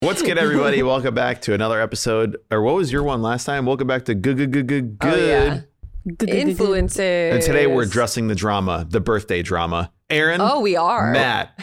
What's good, everybody? Welcome back to another episode. Or what was your one last time? Welcome back to Good. Oh, yeah. Influences. And today we're addressing the drama, the birthday drama. Aaron. Oh, we are. Matt.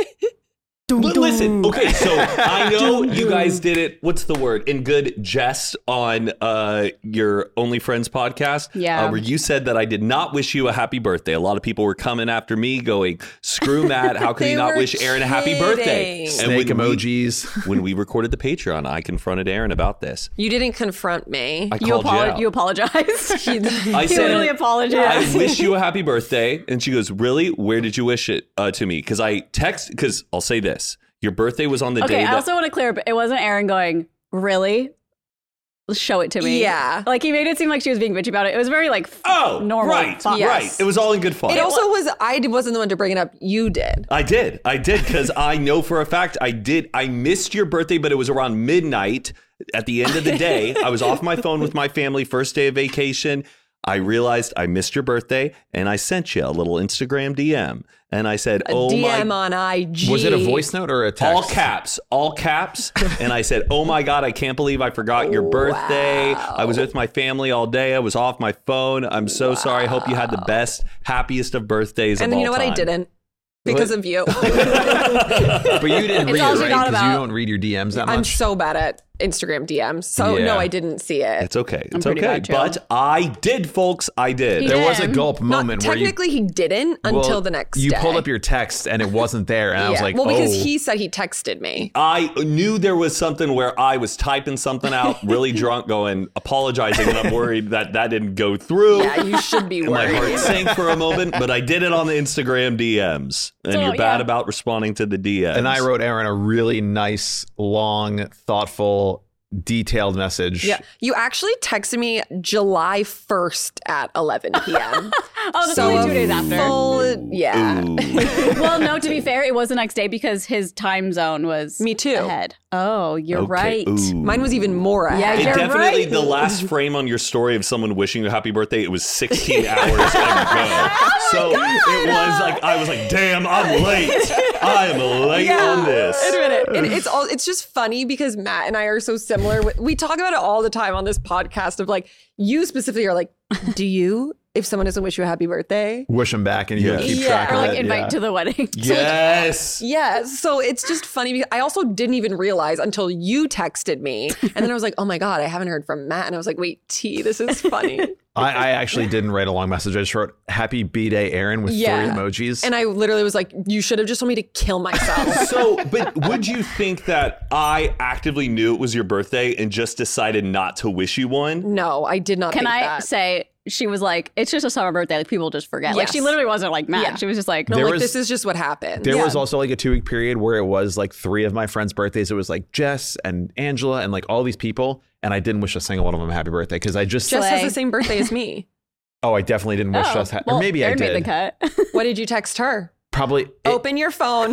Listen, okay, so I know you guys did it, what's the word, in good jest on your Only Friends podcast. Yeah. Where you said that I did not wish you a happy birthday. A lot of people were coming after me going, screw Matt, how could he not wish Aaron a happy birthday? Snake emojis. When we recorded the Patreon, I confronted Aaron about this. You didn't confront me. I called you out. You apologized. I He said, literally apologized. I wish you a happy birthday. And she goes, really? Where did you wish it to me? Because I'll say this. Your birthday was on the day Okay, I that... also want to clear up, it wasn't Aaron going, really? Show it to me. Yeah. Like, he made it seem like she was being bitchy about it. It was very, like, normal. Right, fun. Yes. right. It was all in good fun. It also was, I wasn't the one to bring it up. You did. I did, because I know for a fact I missed your birthday, but it was around midnight at the end of the day. I was off my phone with my family, first day of vacation. I realized I missed your birthday, and I sent you a little Instagram DM. And I said, DM on IG. Was it a voice note or a text? All caps. And I said, oh my God, I can't believe I forgot your birthday. I was with my family all day. I was off my phone. I'm so sorry. I hope you had the best, happiest of birthdays And of then you all know what? time. I didn't. Because of you. But you didn't read it, also right? not Because about- you don't read your DMs that much. I'm so bad at Instagram DMs. So Yeah. no, I didn't see it. It's okay. It's pretty okay. bad, too. But I did, folks. I did. He There was a did. gulp moment where Technically, he didn't until the next you day. pulled up your text and it wasn't there. And I was like, well, because oh. he said he texted me. I knew there was something where I was typing something out, really drunk, going, apologizing, and I'm worried that didn't go through. Yeah, you should be And my worried. heart sank for a moment, but I did it on the Instagram DMs. And So, you're bad yeah. about responding to the DMs. And I wrote Aaron a really nice, long, thoughtful, detailed message. Yeah, you actually texted me July 1st at 11 p.m. Oh, that's only 2 days after. Yeah. Ooh. Well, no, to be fair, it was the next day because his time zone was Me too. ahead. Oh, you're Okay. right. Ooh. Mine was even more ahead. It You're definitely, right. the last frame on your story of someone wishing you a happy birthday, it was 16 hours ago. So it was like, I was like, damn, I'm late. I am late on this. Admit it. And it's just funny because Matt and I are so similar. We talk about it all the time on this podcast of like, you specifically are like, do you, if someone doesn't wish you a happy birthday? Wish him back and you Yeah. keep Yeah. track Or of like it. invite Yeah. to the wedding. Yes. Yeah, so it's just funny because I also didn't even realize until you texted me. And then I was like, oh my God, I haven't heard from Matt. And I was like, wait, T, this is funny. I actually didn't write a long message. I just wrote happy B-Day Aaron with 3 emojis. And I literally was like, you should have just told me to kill myself. So, but would you think that I actively knew it was your birthday and just decided not to wish you one? No, I did not Can think I that. say, she was like, it's just a summer birthday. Like, people just forget. Like, Yes. she literally wasn't like mad. Yeah. She was just like, No, There like, was- this is just what happened. There Yeah. was also like a 2-week period where it was like 3 of my friends' birthdays. It was like Jess and Angela and like all these people. And I didn't wish a single one of them a happy birthday because I just, Jess has Slay. the same birthday as me. oh, I definitely didn't wish Jess. well, Or maybe I Aaron did. made the cut. What did you text her? Probably. Open your phone.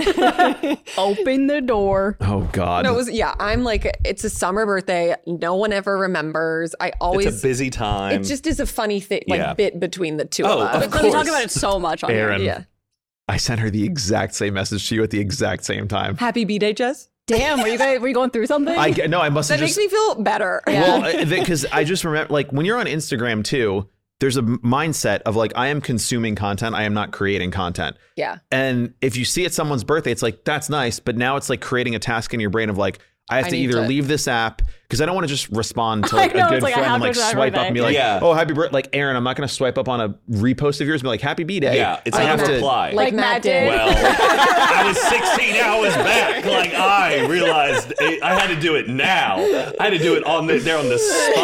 Open the door. Oh, God. No, it was, yeah, I'm like, it's a summer birthday. No one ever remembers. I always, It's a busy time. it just is a funny thing, like Yeah. bit between the two Oh, of us. of But we talk course. about it so much on Aaron. here. Yeah. I sent her the exact same message to you at the exact same time. Happy B-Day, Jess. Damn, were you going through something? No, I must have That just. makes me feel better. Well, because I just remember, like, when you're on Instagram too, there's a mindset of like, I am consuming content. I am not creating content. Yeah. And if you see it's someone's birthday, it's like, that's nice. But now it's like creating a task in your brain of like, I have I to need either to- leave this app because I don't want to just respond to I like know, a good it's like, I friend have and to like wish happy swipe up and be like, birthday. oh, happy birthday. Like, Aaron, I'm not going to swipe up on a repost of yours and be like, happy B-Day. Yeah, it's I like have a to reply. Like Matt did. Well, I was 16 hours back. Like, I realized I had to do it now. I had to do it there on the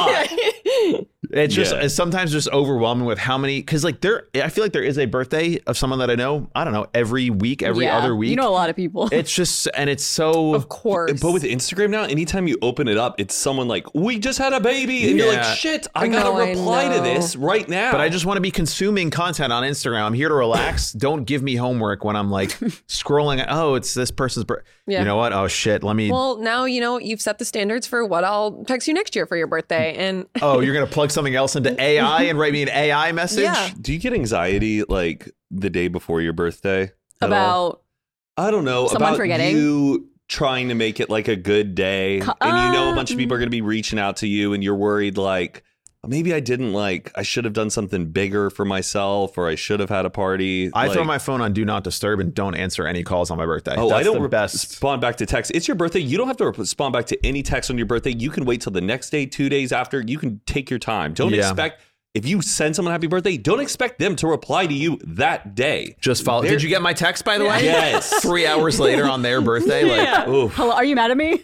spot. It's just Yeah. it's sometimes just overwhelming with how many, because like I feel like there is a birthday of someone that I know, I don't know, every week, every Yeah. other week. You know a lot of people. It's just, and it's so, Of course. But with Instagram now, anytime you open it up, it's someone like, we just had a baby. And you're like, Yeah. shit, I gotta I reply to know. this right now. but I just want to be consuming content on Instagram. I'm here to relax. Don't give me homework when I'm like scrolling. Oh, it's this person's birthday. Yeah. You know what? Oh shit. Let me, Well, now you know you've set the standards for what I'll text you next year for your birthday. And oh, you're going to plug something else into AI and write me an AI message? Yeah. Do you get anxiety like the day before your birthday? at all? About I don't know. Someone about forgetting? you trying to make it like a good day, and you know a bunch of people are going to be reaching out to you, and you're worried like, maybe I should have done something bigger for myself, or I should have had a party. I throw my phone on Do Not Disturb and don't answer any calls on my birthday. Oh, That's I don't the best. respond back to text. It's your birthday. You don't have to respond back to any text on your birthday. You can wait till the next day, 2 days after. You can take your time. Don't expect, if you send someone happy birthday, don't expect them to reply to you that day. Just follow. Did you get my text, by the way? Yes. 3 hours later on their birthday. Like, Oof. Hello, are you mad at me?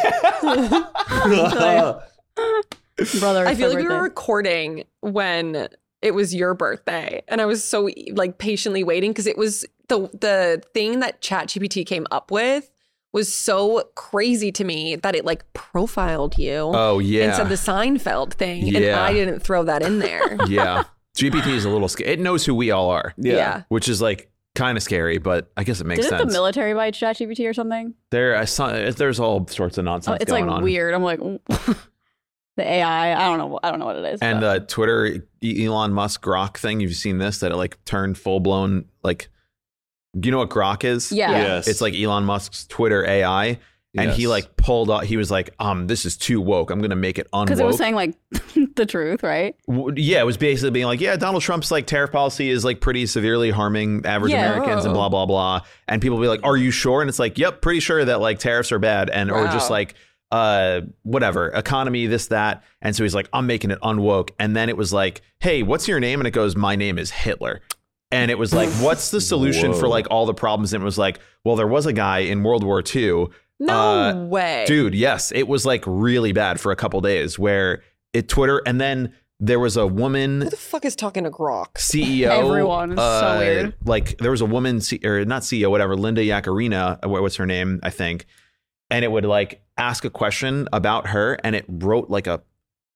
Brother, I feel like we were recording when it was your birthday, and I was so like patiently waiting because it was the thing that ChatGPT came up with was so crazy to me that it like profiled you. oh yeah. And said the Seinfeld thing, and Yeah. I didn't throw that in there. Yeah. GPT is a little scary. It knows who we all are, Yeah. which is like kind of scary, but I guess it makes Didn't sense. the military buy ChatGPT or something? There's all sorts of nonsense It's going like on. weird. I'm like, the AI. I don't know what it is. And but- the Twitter Elon Musk Grok thing, you've seen this, that it like turned full blown, like, you know what Grok is? yeah. Yes. It's like Elon Musk's Twitter AI. And he Yes. like pulled out, he was like, this is too woke. I'm going to make it unwoke. Because it was saying like the truth, right? Yeah, it was basically being like, yeah, Donald Trump's like tariff policy is like pretty severely harming average Yeah. Americans and blah, blah, blah. And people be like, are you sure? And it's like, yep, pretty sure that like tariffs are bad. And or just Wow. like, whatever, economy, this, that. And so he's like, I'm making it unwoke. And then it was like, hey, what's your name? And it goes, my name is Hitler. And it was like, what's the solution for Whoa. like all the problems? And it was like, well, there was a guy in World War II. No way. Dude, yes, it was like really bad for a couple days where it Twitter, and then there was a woman Who the fuck is talking to Grok? CEO. Everyone. It's so weird. Like there was a woman, or not CEO, whatever, Linda Yaccarina, what's her name, I think. And it would like ask a question about her, and it wrote like a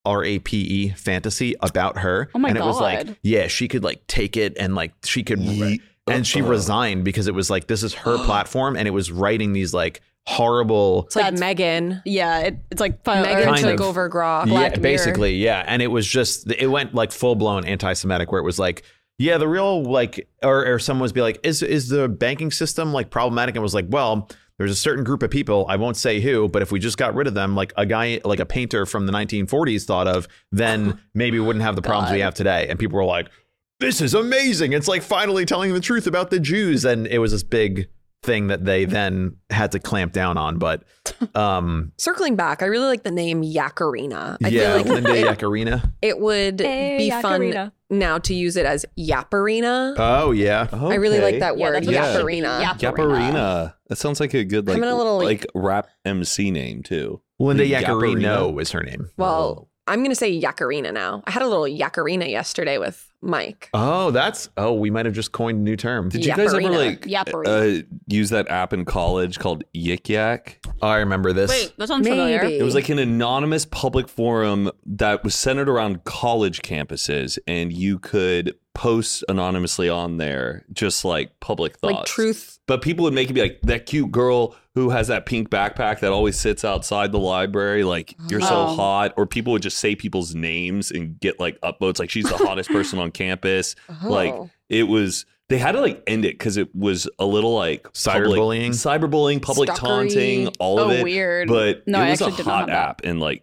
RAPE fantasy about her. Oh my and it was like, God. yeah, she could like take it and like she could, and she resigned because it was like, this is her platform. And it was writing these like horrible. It's like That's- Megan. Yeah. It's like Megan Kind took of. over Grok. Black Yeah, Mirror. basically, yeah. And it was just, it went like full blown anti-Semitic, where it was like, yeah, the real like, or someone was be like, is the banking system like problematic? And it was like, well, there's a certain group of people, I won't say who, but if we just got rid of them, like a guy, like a painter from the 1940s thought of, then maybe we wouldn't have the problems we have today. And people were like, this is amazing. It's like finally telling the truth about the Jews. And it was this big thing that they then had to clamp down on. But Circling back, I really like the name Yaccarina. I yeah, feel like Linda Yaccarina. it would Hey, be Yaccarina. fun now to use it as Yapparina. Oh, yeah. I really like that Yeah, word, that's what it should be. Yapparina. Yapparina. That sounds like a good like, I'm in a little- like rap MC name too. Linda Yapparina. Yaccarino is her name. Well, I'm going to say Yaccarina now. I had a little Yaccarina yesterday with Mike. Oh, we might have just coined a new term. Did you guys ever Yapparina. like Yapparina. use that app in college called Yik Yak? Oh, I remember this. Wait, that sounds familiar. Maybe. It was like an anonymous public forum that was centered around college campuses, and you could post anonymously on there, just like public thoughts. Like truth. But people would make it be like, that cute girl who has that pink backpack that always sits outside the library, like, you're so Oh. hot. Or people would just say people's names and get like upvotes, like, she's the hottest person on campus. Like, Oh. it was, they had to like end it because it was a little like Cyberbullying? cyberbullying, public Stalkery. taunting, all of Oh, it. weird. But No, I it was a actually did not hot have that. app in like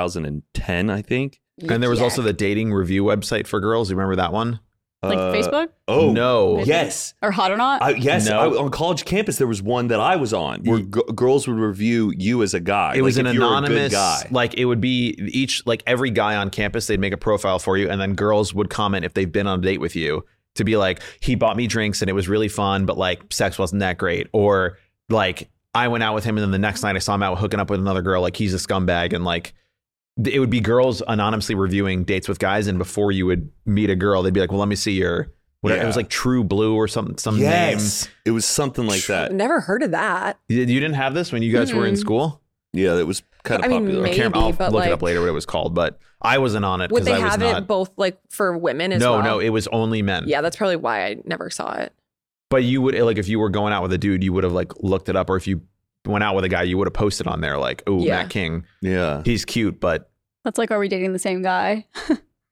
2010, I think. And there was Yeah. also the dating review website for girls. You remember that one? Like Facebook Oh No. yes. or Hot or Not? Yes, No. on college campus there was one that I was on where girls would review you as a guy. It was like, an if you were a good anonymous, guy. like it would be each, like every guy on campus, they'd make a profile for you. And then girls would comment if they've been on a date with you to be like, he bought me drinks and it was really fun, but like sex wasn't that great. Or like I went out with him and then the next night I saw him out hooking up with another girl. Like he's a scumbag. And like, it would be girls anonymously reviewing dates with guys. And before you would meet a girl, they'd be like, well, let me see your, whatever. Yeah. It was like True Blue or some Yes, it was something like that. Never heard of that. name. You didn't have this when you guys were in school? Yeah, that was kind of I mean, popular. maybe. I'll but, look it like- up later what it was called, but I wasn't on it Would because they I was have not. it both like for women as No, well? no, it was only men. Yeah, that's probably why I never saw it. But you would like if you were going out with a dude, you would have like looked it up, or if you went out with a guy, you would have posted on there like, "Oh, Yeah. Matt King, Yeah. he's cute." But That's like, are we dating the same guy?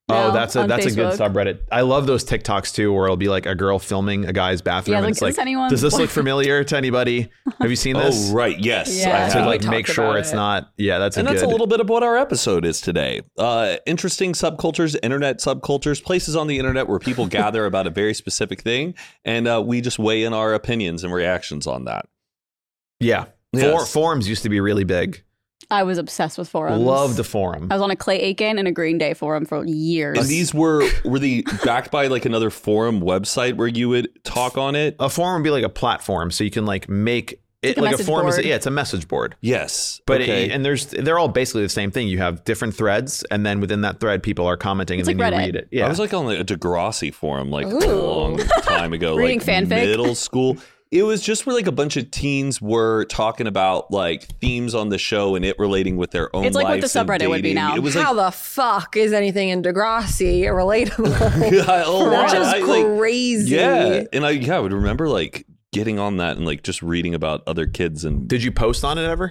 Oh, now that's a on good Facebook. subreddit. I love those TikToks too, where it'll be like a girl filming a guy's bathroom. Yeah, and like, it's like, is anyone- does this look familiar to anybody? Have you seen this? Oh, right. Yes. Yeah. I have. To like We make talked sure about it's it. not. Yeah, that's And a that's good. a little bit of what our episode is today. Interesting subcultures, internet subcultures, places on the internet where people gather about a very specific thing, and we just weigh in our opinions and reactions on that. Yeah. Yes. Forums used to be really big. I was obsessed with forums. Loved the forum. I was on a Clay Aiken and a Green Day forum for years. And these were they backed by like another forum website where you would talk on it? A forum would be like a platform, so you can like make it a like a message forum is board. it's a message board. Yes. But okay. and they're all basically the same thing. You have different threads, and then within that thread, people are commenting, It's and then like you Reddit. read it. Yeah, I was like on a Degrassi forum like a Ooh. long time ago, Reading like fanfic? middle school. It was just where like a bunch of teens were talking about like themes on the show and it relating with their own It's like what the lives and subreddit would be dating. now. It was How like the fuck is anything in Degrassi relatable? oh, That's wow. just I, like, crazy. yeah, and I would remember like getting on that and like just reading about other kids and Did you post on it ever?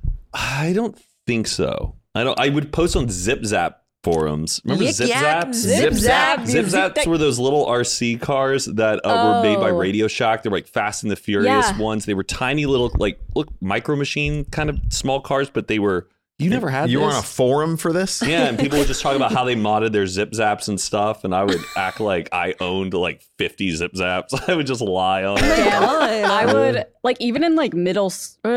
I don't think so. I would post on Zip Zap forums. Remember Yik Zip yak, Zaps? zip zap. Zip Zaps were those little RC cars that were made by Oh. Radio Shack. They're like Fast and the Furious Yeah. ones. They were tiny little like micro machine kind of small cars, but they were. You never had You this? were on a forum for this? Yeah, and people would just talk about how they modded their Zip Zaps and stuff, and I would act like I owned like 50 Zip Zaps. I would just lie on it. Damn. God. I would like even in like middle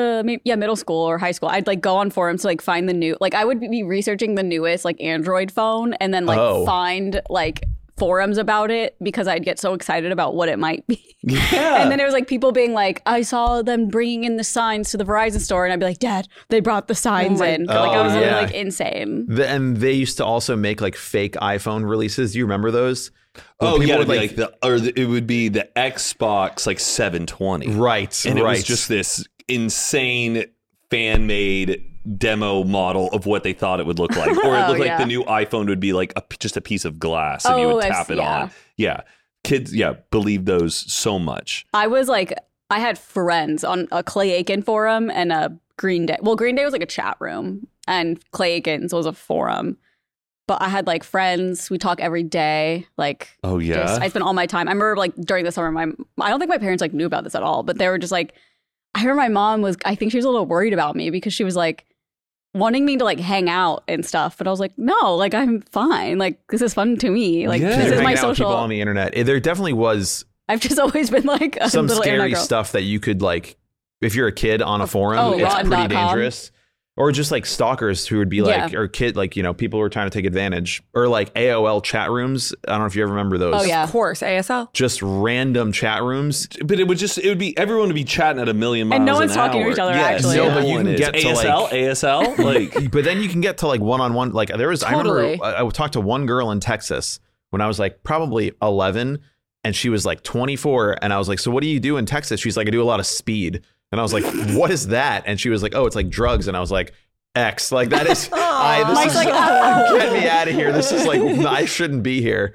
school or high school, I'd like go on forums to like find the new like I would be researching the newest like Android phone and then like Oh. find like forums about it because I'd get so excited about what it might be. Yeah. And then it was like people being like, I saw them bringing in the signs to the Verizon store, and I'd be like, Dad, they brought the signs my in. Like I God. was Oh, literally yeah. like insane. And they used to also make like fake iPhone releases. Do you remember those? When Oh people yeah, would, it'd be it would be the Xbox like 720, right, and it right. was just this insane fan made demo model of what they thought it would look like, or it Oh, looked like yeah. the new iPhone would be like just a piece of glass, and you Oh, would I tap see, it yeah. on. Yeah, kids, believe those so much. I was like, I had friends on a Clay Aiken forum and a Green Day. Well, Green Day was like a chat room, and Clay Aiken's was a forum. But I had like friends. We talk every day. Like, Oh yeah, just, I spent all my time. I remember like during the summer, I don't think my parents like knew about this at all, but they were just like, I remember my mom was, I think she was a little worried about me because she was like wanting me to like hang out and stuff. But I was like, no, like I'm fine. Like this is fun to me. Like Yeah. this You're is hanging my out with people social. on the internet. There definitely was I've just always been like a some little scary internet girl. stuff that you could like, if you're a kid on a forum, Oh, it's rotten.com. pretty dangerous. Or just like stalkers who would be like, Yeah. or kid, like, you know, people who are trying to take advantage, or like AOL chat rooms. I don't know if you ever remember those. Oh, yeah. Of course, ASL. Just random chat rooms. but it would be everyone would be chatting at a million miles And no an one's talking to hour. each other, Yes, actually. No, no but you one can is. get to, ASL, like But then you can get to like one-on-one. Like there was, Totally. I remember I talked to one girl in Texas when I was like probably 11, and she was like 24. And I was like, so what do you do in Texas? She's like, I do a lot of speed. And I was like, what is that? And she was like, oh, it's like drugs. And I was like, X, like that is, this Mike's is like, get me out of here. This is like, I shouldn't be here.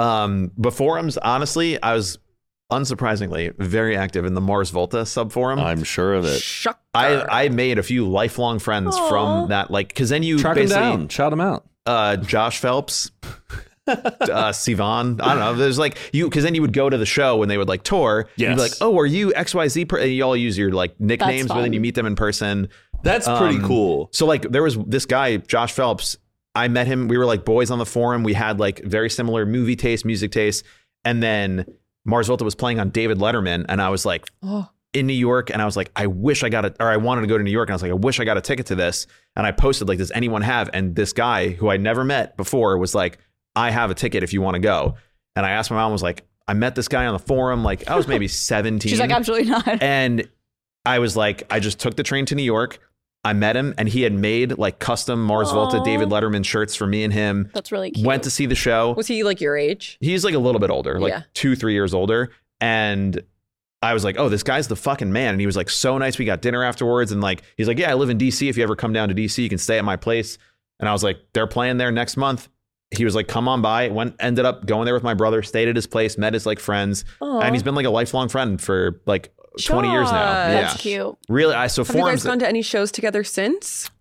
But forums, honestly, I was unsurprisingly very active in the Mars Volta subforum. I'm sure of it. Shocker. I made a few lifelong friends from that, like, because then you Track them basically down, shout them out. Josh Phelps, Sivan. I don't know. There's like because then you would go to the show when they would like tour. You'd Yes. be like, oh, are you XYZ? And you all use your like nicknames, but then fun. you meet them in person. That's pretty cool. So like there was this guy, Josh Phelps. I met him. We were like boys on the forum. We had like very similar movie taste, music taste. And then Mars Volta was playing on David Letterman. And I was like in New York. And I was like, I wish I got it. Or I wanted to go to New York. And I was like, I wish I got a ticket to this. And I posted like, does anyone have? And this guy who I never met before was like, I have a ticket if you want to go. And I asked my mom, was like, I met this guy on the forum. Like I was maybe 17. she's like, absolutely not. And I was like, I just took the train to New York. I met him and he had made like custom Mars Volta Aw. David Letterman shirts for me and him. That's really cute. Went to see the show. Was he like your age? He's like a little bit older, like Yeah. 2-3 years older. And I was like, oh, this guy's the fucking man. And he was like, so nice. We got dinner afterwards. And like, he's like, yeah, I live in DC. If you ever come down to DC, you can stay at my place. And I was like, they're playing there next month. He was like, come on by. Ended up going there with my brother, stayed at his place, met his like friends. Aw. And he's been like a lifelong friend for like 20 years now. Josh. Yeah. That's cute. Really, so Have you guys forums. gone to any shows together since?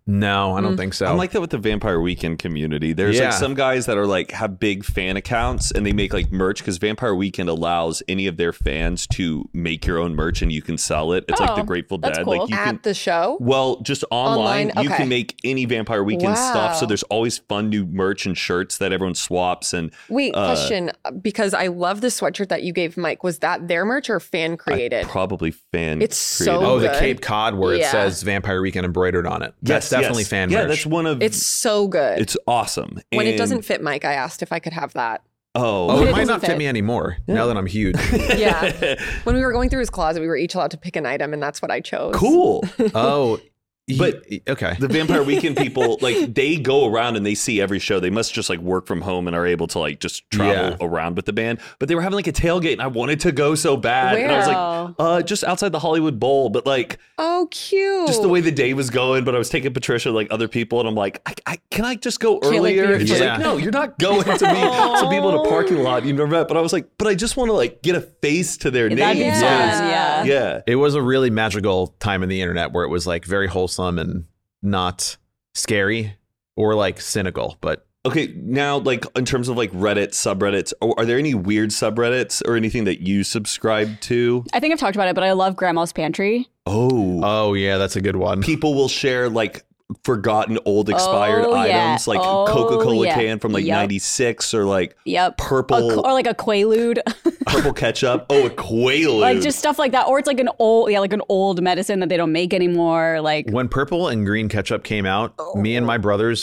No, I don't think so. I'm like that with the Vampire Weekend community. There's like some guys that are like have big fan accounts and they make like merch because Vampire Weekend allows any of their fans to make your own merch and you can sell it. It's like the Grateful Dead. Cool. Like you At the show? Well, just online. You Okay. can make any Vampire Weekend stuff. So there's always fun new merch and shirts that everyone swaps. And Wait, question, because I love the sweatshirt that you gave Mike. Was that their merch or fan created? Probably fan. It's so created. Oh, the good. Cape Cod where it Yeah. says Vampire Weekend embroidered on it. That's definitely fan merch. Yeah, that's one of. It's so good. It's awesome. When it And- doesn't fit Mike, I asked if I could have that. Oh, Oh, it it might doesn't not fit fit. me anymore now that I'm huge. Yeah. When we were going through his closet, we were each allowed to pick an item, and that's what I chose. cool. Oh, But- okay. The Vampire Weekend people, like, they go around and they see every show. They must just like work from home and are able to like just travel around with the band. But they were having like a tailgate, and I wanted to go so bad. And I was like, just outside the Hollywood Bowl. But like, Oh, cute. just the way the day was going. But I was taking Patricia, like other people, and I'm like, can I just go Can't, like, be earlier? a And she's kid. like, no, you're not going to meet some people in a parking lot you've never met. But I was like, but I just want to like get a face to their That'd be names. fun. Yeah. Yeah. It was a really magical time in the internet where it was like very wholesome and not scary or like cynical, but Okay, now like in terms of like Reddit subreddits, are there any weird subreddits or anything that you subscribe to? I think I've talked about it, but I love Grandma's Pantry. oh yeah, that's a good one. People will share like forgotten old expired Oh, yeah. items, like Oh, Coca-Cola yeah. can from like Yep. 96 or like Yep. purple Or like a Quaalude. purple ketchup. Oh, a Quaalude. Like just stuff like that. Or it's like an old medicine that they don't make anymore. Like When purple and green ketchup came out, me and my brothers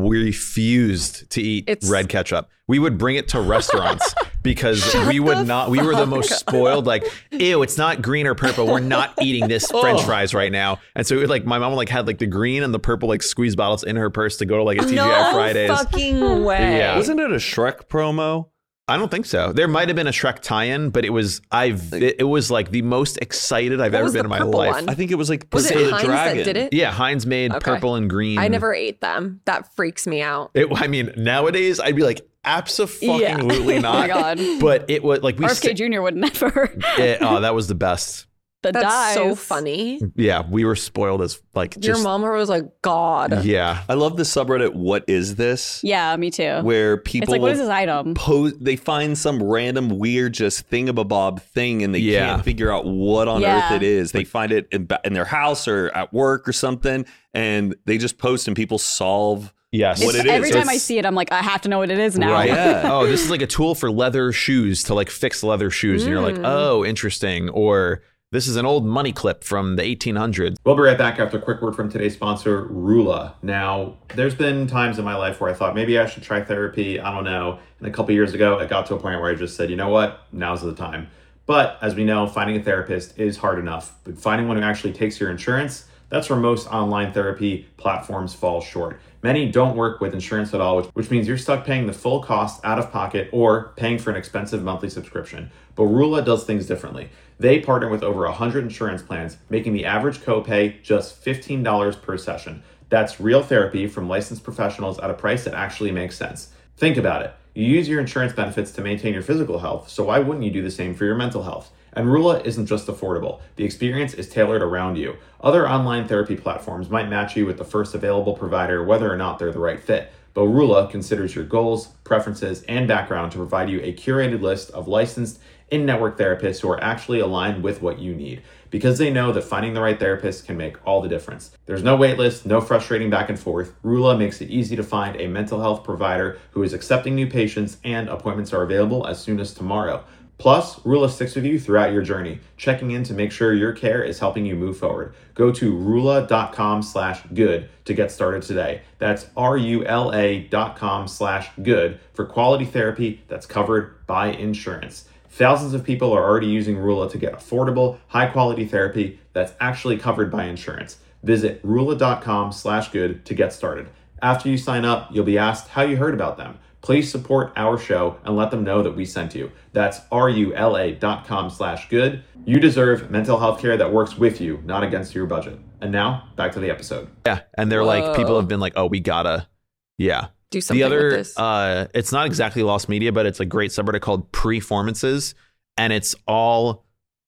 refused to eat It's- red ketchup. We would bring it to restaurants because we would not. We were the most spoiled. Like, ew, it's not green or purple. We're not eating this French fries right now. And so, it would, like, my mom like had like the green and the purple like squeeze bottles in her purse to go to like a TGI no Fridays. fucking way. Yeah. Wasn't it a Shrek promo? I don't think so. There might have been a Shrek tie-in, but it was it was like the most excited I've What ever was been the in my purple life. one? I think it was like Was Pursuit it of the Heinz Dragon. that did it? Yeah, Heinz made Okay. purple and green. I never ate them. That freaks me out. I mean, nowadays I'd be like, absolutely Yeah. not. oh my god. But it was like we. RFK Jr. would never. Oh, that was the best. The That's dies. so funny. Yeah, we were spoiled as like Your just. mom was like, God. Yeah, I love the subreddit What Is This? Yeah, me too. Where people It's like, what is this item? they find some random weird just thingamabob thing and they Yeah. can't figure out what on Yeah. earth it is. They find it in their house or at work or something, and they just post and people solve yes. what it is. Every So time I it's- see it, I'm like, I have to know what it is now. Right. Yeah. Oh, this is like a tool for leather shoes to like fix leather shoes, and you're like, oh, interesting. Or this is an old money clip from the 1800s. We'll be right back after a quick word from today's sponsor, Rula. Now, there's been times in my life where I thought maybe I should try therapy. I don't know. And a couple years ago, it got to a point where I just said, you know what? Now's the time. But as we know, finding a therapist is hard enough. But finding one who actually takes your insurance, that's where most online therapy platforms fall short. Many don't work with insurance at all, which means you're stuck paying the full cost out of pocket or paying for an expensive monthly subscription. But Rula does things differently. They partner with over 100 insurance plans, making the average copay just $15 per session. That's real therapy from licensed professionals at a price that actually makes sense. Think about it. You use your insurance benefits to maintain your physical health, so why wouldn't you do the same for your mental health? And Rula isn't just affordable. The experience is tailored around you. Other online therapy platforms might match you with the first available provider, whether or not they're the right fit. But Rula considers your goals, preferences, and background to provide you a curated list of licensed in-network therapists who are actually aligned with what you need, because they know that finding the right therapist can make all the difference. There's no wait list, no frustrating back and forth. Rula makes it easy to find a mental health provider who is accepting new patients, and appointments are available as soon as tomorrow. Plus, Rula sticks with you throughout your journey, checking in to make sure your care is helping you move forward. Go to rula.com/good to get started today. That's RULA.com/good for quality therapy that's covered by insurance. Thousands of people are already using Rula to get affordable, high-quality therapy that's actually covered by insurance. Visit rula.com/good to get started. After you sign up, you'll be asked how you heard about them. Please support our show and let them know that we sent you. That's RULA.com/good. You deserve mental health care that works with you, not against your budget. And now, back to the episode. Yeah, and they're like, people have been like, oh, we gotta, yeah. Do something The other, with this. it's not exactly lost media, but it's a great subreddit called Preformances, and it's all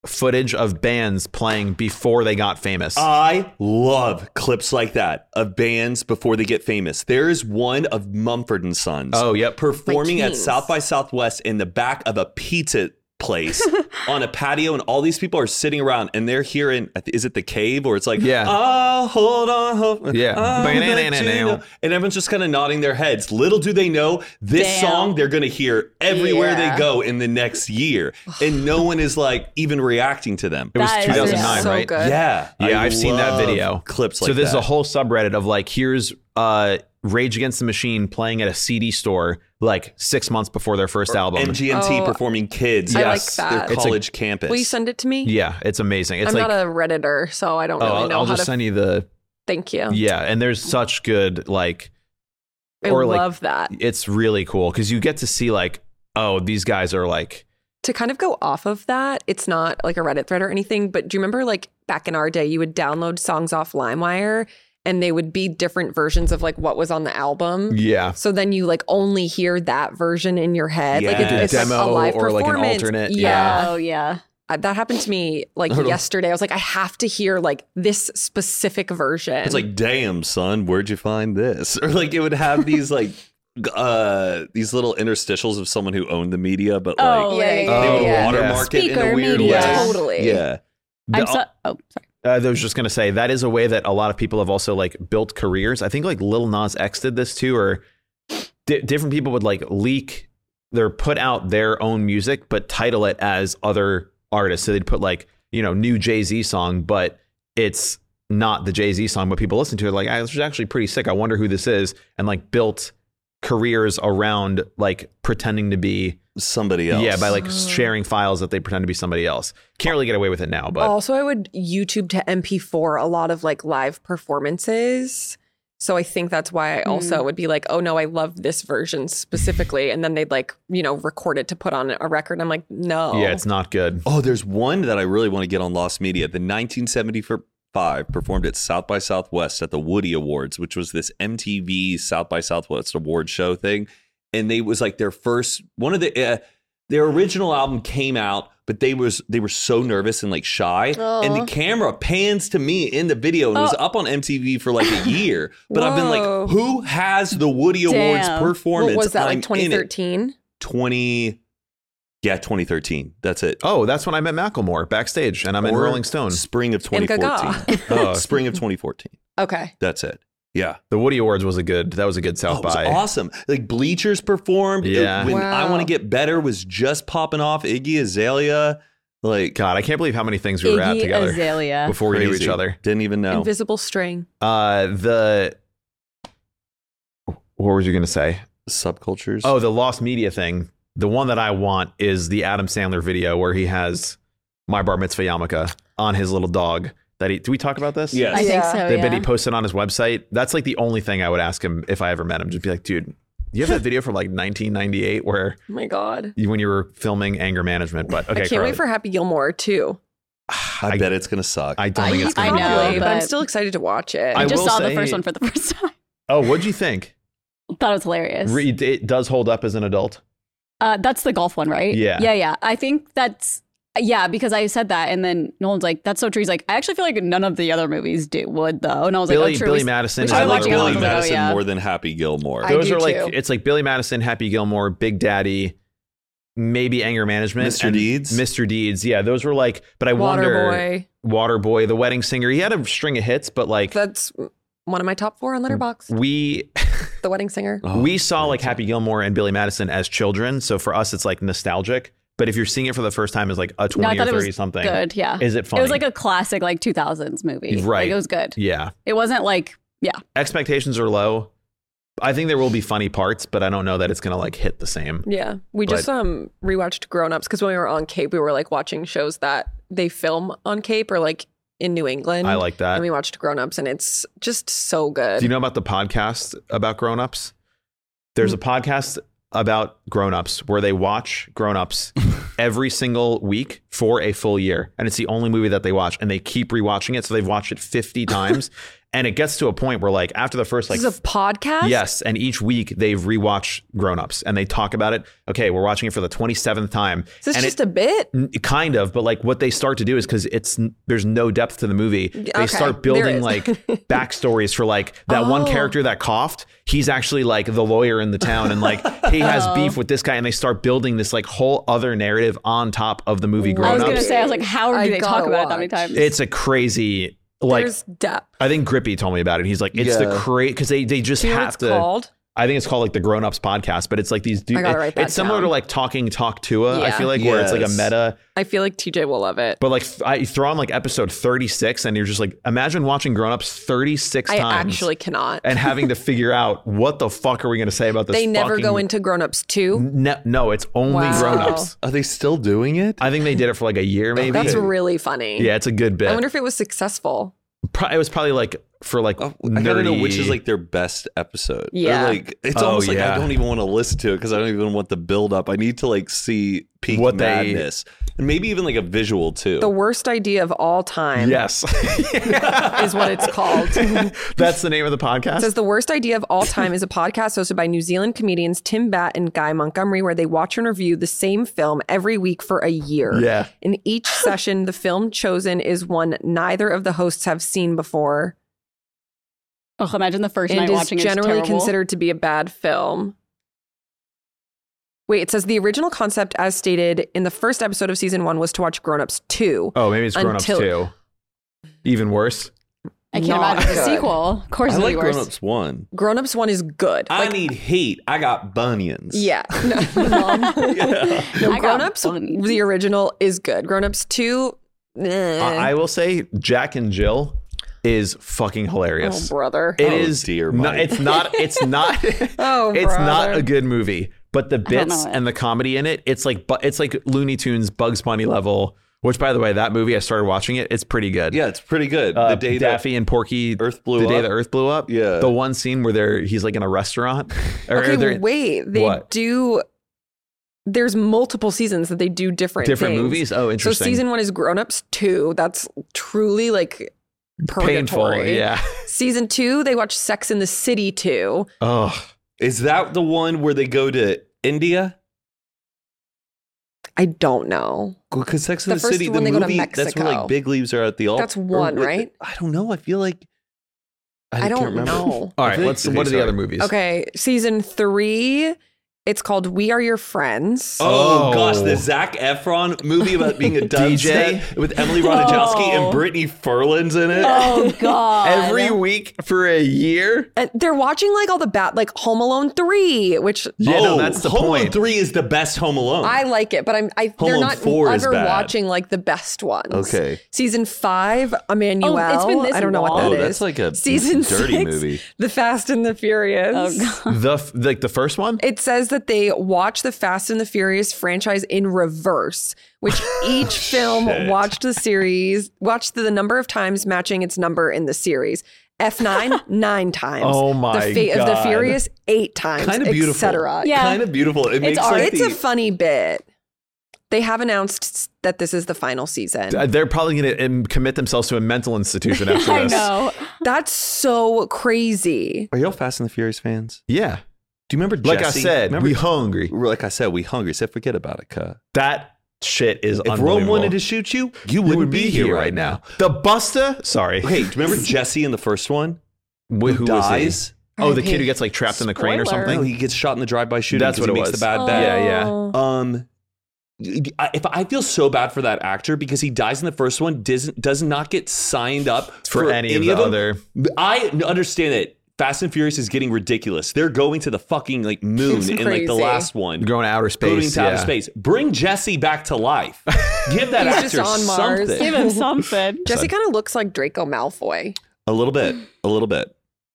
footage of bands playing before they got famous. I love clips like that of bands before they get famous. There's one of Mumford & Sons. Oh, yep. Performing at Kings. South by Southwest in the back of a pizza place on a patio, and all these people are sitting around and they're hearing, is it The Cave? Or it's like, Yeah. oh, hold on. Yeah. I'll let you know. And everyone's just kind of nodding their heads. Little do they know, this Damn. song they're going to hear everywhere Yeah. they go in the next year. And no one is like even reacting to them. It was That is 2009, so right? good. Yeah. Yeah, I've seen that love video. Clips like So this is that. a whole subreddit of like, here's Rage Against the Machine playing at a CD store like 6 months before their first album. MGMT Oh, performing kids. I like Yes, that. Their It's a- college campus. Will you send it to me? Yeah, it's amazing. It's I'm like, not a Redditor, so I don't really know I'll how just to. send you the, Thank you. yeah. And there's such good, like, I or, like, love that. it's really cool because you get to see like, oh, these guys are like, To kind of go off of that, it's not like a Reddit thread or anything, but do you remember like back in our day, you would download songs off LimeWire and they would be different versions of like what was on the album. yeah. So then you like only hear that version in your head. Like Yes. it's like a Demo live or, like, an performance. alternate. Yeah. Oh yeah. That happened to me like yesterday. I was like, I have to hear like this specific version. It's like, damn, son, where'd you find this? Or like it would have these like these little interstitials of someone who owned the media, but like Oh, yeah, yeah, yeah, they would yeah. watermark it in Speaker a weird media. way. Totally. Yeah. I'm so. Oh, sorry. I was just gonna say that is a way that a lot of people have also like built careers. I think like Lil Nas X did this too, or different people would like leak their put out their own music, but title it as other artists. So they'd put like, you know, new Jay-Z song, but it's not the Jay-Z song, but people listen to it like, this is actually pretty sick. I wonder who this is, and like built careers around like pretending to be Somebody else. yeah by like sharing files that they pretend to be somebody else. Can't really get away with it now, but Also, I would YouTube to MP4 a lot of like live performances. So I think that's why I also would be like, oh no, I love this version specifically. And then they'd like, you know, record it to put on a record. I'm like, no. yeah, it's not good. Oh, there's one that I really want to get on Lost Media. The 1975 performed at South by Southwest at the Woody Awards, which was this MTV South by Southwest award show thing. And they was like their first one of the their original album came out, but they were so nervous and like shy. And the camera pans to me in the video and it was up on MTV for like a year. But I've been Whoa. like, who has the Woody Awards Damn. performance? What was that, I'm like in it. 2013? 2013. That's it. Oh, that's when I met Macklemore backstage, and I'm in Or Rolling Stone. Spring of And Gaga. 2014. Oh, Spring of 2014. Okay. That's it. Yeah. the Woody Awards was a good South Oh, it was by. awesome. Like Bleachers performed. Yeah. When I Wow. Want to Get Better was just popping off. Iggy Azalea. Like, God, I can't believe how many things we were at Iggy together Azalea. before we knew crazy. each other. Didn't even know. Invisible String. What was you gonna say? Subcultures. Oh, the lost media thing. The one that I want is the Adam Sandler video where he has My Bar Mitzvah Yarmulke on his little dog. Do we talk about this? yes. I think Yeah. so. But he Yeah. posted on his website. That's like the only thing I would ask him if I ever met him. Just be like, dude, you have that video from like 1998 where Oh my God. when you were filming Anger Management. But okay, I can't Carly. wait for Happy Gilmore too. I bet it's going to suck. I don't think it's I gonna be know, good. but I'm but- still excited to watch it. I I just will saw say- the first one for the first time. Oh, what'd you think? Thought it was hilarious. It does hold up as an adult. That's the golf one, right? Yeah. Yeah. I think that's because I said that, and then Nolan's like, "That's so true." He's like, "I actually feel like none of the other movies would though." And I was like, "Oh, true." Billy Madison is should I I'm like watching another it Billy on one. the- Madison yeah. more than Happy Gilmore. I Those do are like too. it's like Billy Madison, Happy Gilmore, Big Daddy, maybe Anger Management, Mr. and Deeds? Mr. Deeds. Yeah, those were like. But I wonder, Waterboy. Waterboy, The Wedding Singer. He had a string of hits, but like That's one of my top 4 on Letterboxd. we The Wedding Singer. Oh, we saw like Happy Gilmore and Billy Madison as children, so for us it's like nostalgic. But if you're seeing it for the first time as like a 20 No, I or thought it 30 was something, good. Yeah, is it funny? It was like a classic, like 2000s movie. Right. Like, it was good. yeah. It wasn't like Expectations are low. I think there will be funny parts, but I don't know that it's gonna like hit the same. Yeah. We But- just rewatched Grown Ups because when we were on Cape, we were like watching shows that they film on Cape or like in New England. I like that. And we watched Grown Ups and it's just so good. Do you know about the podcast about grown-ups? There's a podcast about grown-ups where they watch grown-ups every single week for a full year. And it's the only movie that they watch. And they keep rewatching it. So they've watched it 50 times. And it gets to a point where like after the first like This is a podcast? yes, and each week they've rewatched Grown Ups and they talk about it. Okay, we're watching it for the 27th time. Is this and just a bit? kind of, but like what they start to do is because there's no depth to the movie. They Okay, start there building is. like backstories for like that one character that coughed. He's actually like the lawyer in the town, and like he has beef with this guy, and they start building this like whole other narrative on top of the movie I Grown was Ups. gonna say, I was like, how I do they talk gotta about it that many watch. times? It's a crazy like. There's depth. I think Grippy told me about it. He's like, it's the Yeah. great because they just Do you know what have it's to. called? I think it's called like the Grown Ups podcast, but it's like these. I gotta write that it's similar down. to like Talking Talk Tua. I Yeah. feel like where it's like a Yes. meta. I feel like TJ will love it. But like I throw on like episode 36, and you're just like, imagine watching Grown Ups 36 I times actually cannot. and having to figure out what the fuck are we going to say about this. They never fucking- go into Grown Ups 2. No, it's only Wow. Grown Ups. Are they still doing it? I think they did it for like a year, maybe. That's really funny. Yeah, it's a good bit. I wonder if it was successful. It was probably like for like I gotta know which nerdy- is like their best episode. Yeah. Or like it's Oh, almost like yeah. I don't even want to listen to it because I don't even want the build up. I need to like see peak What they- madness and maybe even like a visual too. The worst idea of all time Yes, is what it's called. It that's the name of the podcast. says the worst idea of all time is a podcast hosted by New Zealand comedians Tim Batt and Guy Montgomery, where they watch and review the same film every week for a year. Yeah. In each session, the film chosen is one neither of the hosts have seen before oh, imagine the first and night is watching it. generally It's terrible. considered to be a bad film. Wait, it says the original concept, as stated in the first episode of season 1, was to watch Grown Ups 2. Oh, maybe it's Grown Ups Until- 2. Even worse. I can't Not imagine the good. sequel. Of course, I it'll like be worse. Grown Ups 1. Grown Ups 1 is good. I need heat. I got bunions. Yeah. No, Yeah. no I got Grown Ups, bunnies. the original is good. Grown Ups 2, I will say Jack and Jill is fucking hilarious. oh, brother. It Oh, is dear, no, Mike. it's not Oh, it's not brother. a good movie, but the bits know it. and the comedy in it, it's like Looney Tunes Bugs Bunny level, which by the way, that movie I started watching it, it's pretty good. Yeah, it's pretty good. The day Daffy and Porky Earth blew the day up? the Earth blew up. Yeah. The one scene where he's like in a restaurant. Okay, they're- wait. They What? do. There's multiple seasons that they do different different things. movies. Oh, So interesting. season 1 is Grown Ups 2. That's truly like Painful. purgatory. Yeah. Season 2, they watch Sex in the City 2. Oh, Is that the one where they go to India? I don't know. Because Sex The and the first City, one the they go to movie, that's where Mexico. like big leaves are at the altar. That's one, right? I don't know. I feel like I can't don't remember. know. all I right. think- Let's. okay, What are the sorry. other movies? Okay, season 3, it's called We Are Your Friends. Oh, Oh. gosh, the Zac Efron movie about being a DJ? DJ with Emily Ratajkowski Oh. and Brittany Furlan's in it. Oh God! Every week for a year. And they're watching like all the like Home Alone 3, which Yeah, no, that's the Home Alone point. 3 is the best Home Alone. I like it, but Home they're Alone not 4 is ever bad. watching like the best ones. Okay. Season 5, Emmanuel. Oh, it's been this I don't know what long? that Oh, is. that's like a Season dirty 6, movie. The Fast and the Furious. Oh God! The first one. It says that they watch the Fast and the Furious franchise in reverse, which each film Shit. watched the number of times matching its number in the series. F9, 9 times. Oh my The Fate of the God. Furious, 8 times. Kind of beautiful. etc. Yeah. Kind of beautiful. It makes art. like It's the, a funny bit. They have announced that this is the final season. They're probably going to commit themselves to a mental institution after I this. know. That's so crazy. Are y'all Fast and the Furious fans? Yeah. Do you remember Like Jesse? I said, remember, we hungry. like I said, we hungry. So forget about it, cuh. That shit is If unbelievable. Rome wanted to shoot you, you we wouldn't would be here right now. The Buster. Sorry. Hey, do you remember Jesse in the first one? Who Who was he? dies? Oh, the kid who gets like trapped in the crane or Spoiler. something. No, he gets shot in the drive-by shooting. That's 'cause what he it makes was. the bad Oh. bet. Yeah, yeah. If I feel so bad for that actor because he dies in the first one, does not get signed up For any of the them. other. I understand that Fast and Furious is getting ridiculous. They're going to the fucking like moon It's in like the crazy. last one. Going to outer space. Going to outer yeah. space. Bring Jesse back to life. Give that He's actor just on Mars. something. Give him something. Jesse kind of looks like Draco Malfoy. A little bit. A little bit.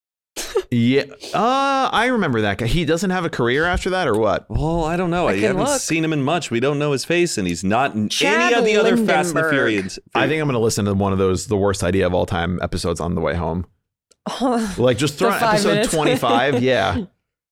Yeah. I remember that guy. He doesn't have a career after that or what? Well, I don't know. I can haven't look. seen him in much. We don't know his face, and he's not in Chad any of the other Fast and the Lindenberg. Furious. I think I'm going to listen to one of those the worst idea of all time episodes on the way home. Like just throw The on 5 episode minutes. 25. Yeah.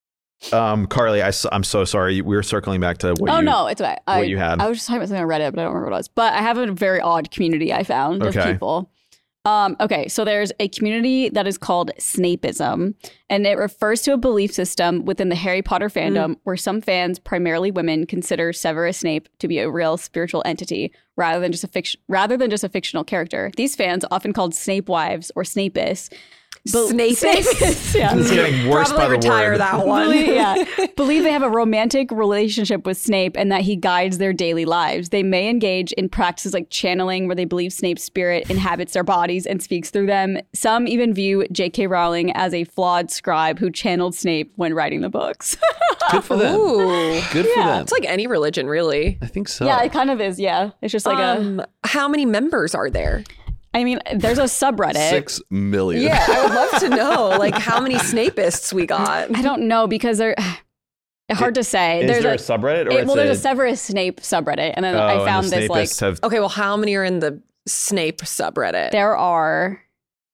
Carly, I'm so sorry. We were circling back to what Oh you no, it's okay. what you had. I was just talking about something on Reddit, but I don't remember what it was. But I have a very odd community I found of Okay. people. Okay, so there's a community that is called Snapeism, and it refers to a belief system within the Harry Potter fandom where some fans, primarily women, consider Severus Snape to be a real spiritual entity rather than just a fictional character. These fans, often called Snape wives or Snapeists, Snapeists? yeah. It's getting worse Probably by the retire word. that one. Believe they have a romantic relationship with Snape and that he guides their daily lives. They may engage in practices like channeling, where they believe Snape's spirit inhabits their bodies and speaks through them. Some even view J.K. Rowling as a flawed scribe who channeled Snape when writing the books. Good for them. Ooh. Good for them. It's like any religion, really. I think so. Yeah, it kind of is. Yeah, it's just like How many members are there? I mean, there's a subreddit. 6 million. Yeah, I would love to know, like, how many Snapeists we got. I don't know because they're hard to say. Is there a subreddit? Or there's a Severus Snape subreddit, and then I found this like Okay, well, how many are in the Snape subreddit? there are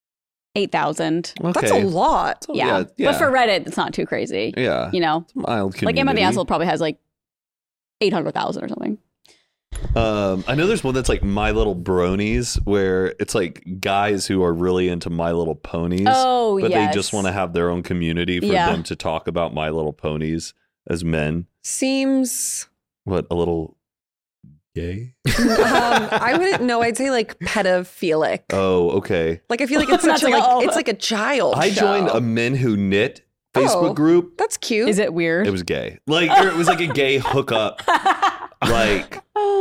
8,000. Okay. That's a lot. Yeah. But for Reddit, it's not too crazy. Yeah. You know, Mild community. like Emma the Asshole probably has like 800,000 or something. I know there's one that's like My Little Bronies, where it's like guys who are really into My Little Ponies. Oh, but yes. they just want to have their own community for them to talk about My Little Ponies as men. Seems What, a little gay? I wouldn't know. I'd say like pedophilic. Oh, okay. Like, I feel like it's such a, Like, like, oh. it's like a child I show. joined a Men Who Knit Facebook Oh. group. That's cute. Is it weird? It was gay. Like, or it was like a gay hookup. Like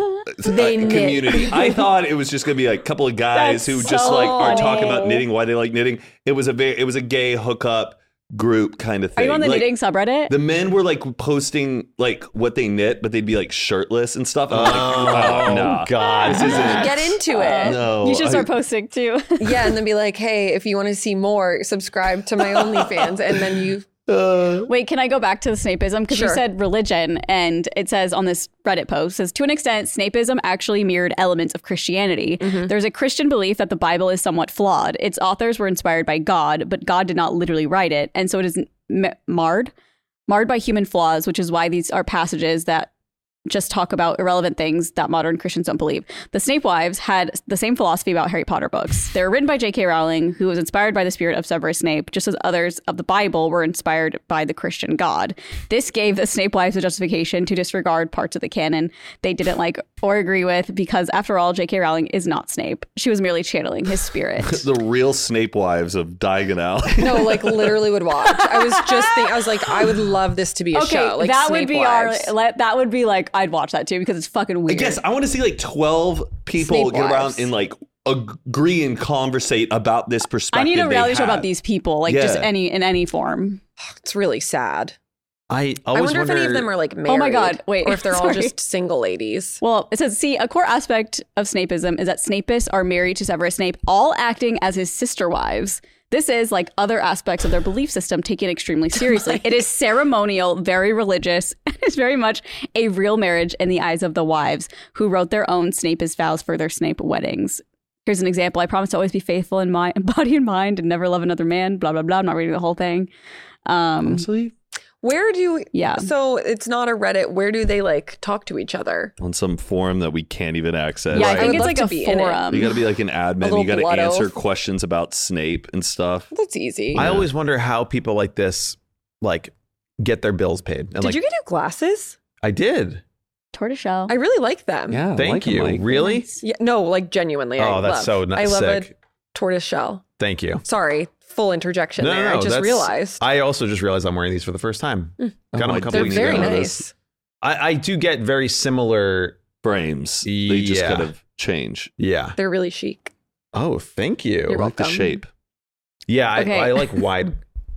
They knit. community. I thought it was just gonna be like a couple of guys That's who just so like are talking about funny. knitting, why they like knitting. It was a gay hookup group kind of Are thing. you on the Like, knitting subreddit? the men were like posting like what they knit, but they'd be like shirtless and stuff. And I'm like, oh, nah. God. This isn't. Get into it. No, you should start I- posting too. Yeah, and then be like, hey, if you want to see more, subscribe to my OnlyFans. And then you Wait, can I go back to the Snapeism? Because you Sure. said religion, and it says on this Reddit post, says, to an extent, Snapeism actually mirrored elements of Christianity. There's a Christian belief that the Bible is somewhat flawed. Its authors were inspired by God, but God did not literally write it. And so it is marred by human flaws, which is why these are passages that just talk about irrelevant things that modern Christians don't believe. The Snape wives had the same philosophy about Harry Potter books. They were written by J.K. Rowling, who was inspired by the spirit of Severus Snape, just as others of the Bible were inspired by the Christian God. This gave the Snape wives a justification to disregard parts of the canon they didn't like or agree with, because after all, J.K. Rowling is not Snape. She was merely channeling his spirit. The real Snape wives of Diagon. no, like literally would watch. I was just thinking, I was like, I would love this to be a show. Like that Snape would be Wives. that would be like, I'd watch that too, because it's fucking I weird. guess I want to see like 12 people Snape get around wives. and like agree and conversate about this perspective. I need a reality show they about have. these people, like just Yeah. in any form. It's really sad. I I always wonder if any of them are like married. Oh my God, wait, Or if they're all sorry. just single ladies. Well, it says, see, a core aspect of Snapeism is that Snapeists are married to Severus Snape, all acting as his sister wives. This is, like other aspects of their belief system, taken extremely seriously. It is ceremonial, very religious, and is very much a real marriage in the eyes of the wives, who wrote their own Snapeist vows for their Snape weddings. Here's an example. I promise to always be faithful in body and mind and never love another man, blah, blah, blah. I'm not reading the whole thing. Honestly, Where do Yeah. So it's not a Reddit. Where do they like talk to each other? on some forum that we can't even access. Yeah, I I think would it's love like to a be in it. forum. You got to be like an admin. little You got to blood answer oath. questions about Snape and stuff. That's easy. I always wonder how people like this like get their bills paid. And Did like you get new glasses? I did. Tortoiseshell. I really like them. Yeah, I Thank like 'em, you. Mike. Really? Yeah, no, like genuinely. Oh, I that's love. so I love sick. a tortoise shell. Thank you. Sorry, full interjection there. I just that's- realized. I also just realized I'm wearing these for the first time. Got them I a couple They're didn't weeks very ago. notice. nice. I do get very similar. Frames. They just Yeah. kind of change. Yeah. They're really chic. Oh, thank you. You're I like the welcome. shape. Yeah, Okay. I like wide.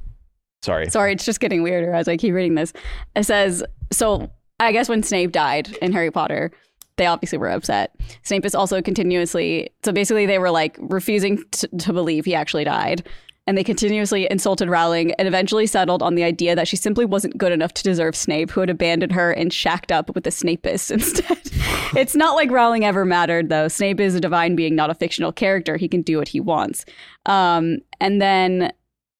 Sorry. Sorry, it's just getting weirder as I keep reading this. It says, so I guess when Snape died in Harry Potter, they obviously were upset. Snape is also continuously, so basically they were like refusing to believe he actually died. And they continuously insulted Rowling and eventually settled on the idea that she simply wasn't good enough to deserve Snape, who had abandoned her and shacked up with the Snapeists instead. It's not like Rowling ever mattered, though. Snape is a divine being, not a fictional character. He can do what he wants. And then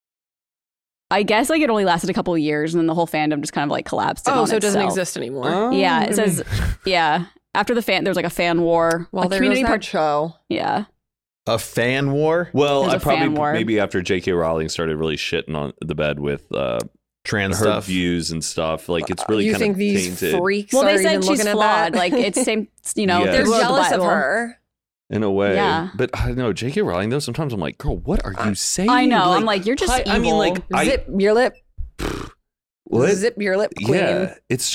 I guess like it only lasted a couple of years, and then the whole fandom just kind of like collapsed. in Oh, on so it doesn't itself. exist anymore. Oh, Yeah, it says, yeah. After the fan, there was like a fan war. Well, a there goes that part. show. Yeah. A fan war? Well, There's I a fan probably war. maybe after J.K. Rowling started really shitting on the bed with Trans her stuff. views and stuff. Like it's really you kind think of these tainted freaks Well, are they said even she's looking at flawed. that? Like it's same, you know, Yeah. They're people of the jealous of Bible. her. in a way. Yeah. But I don't know, J.K. Rowling though. Sometimes I'm like, girl, what are you saying? I know. I'm like, you're just I mean, like, evil. Zip your lip. what? Zip your lip, queen. Yeah,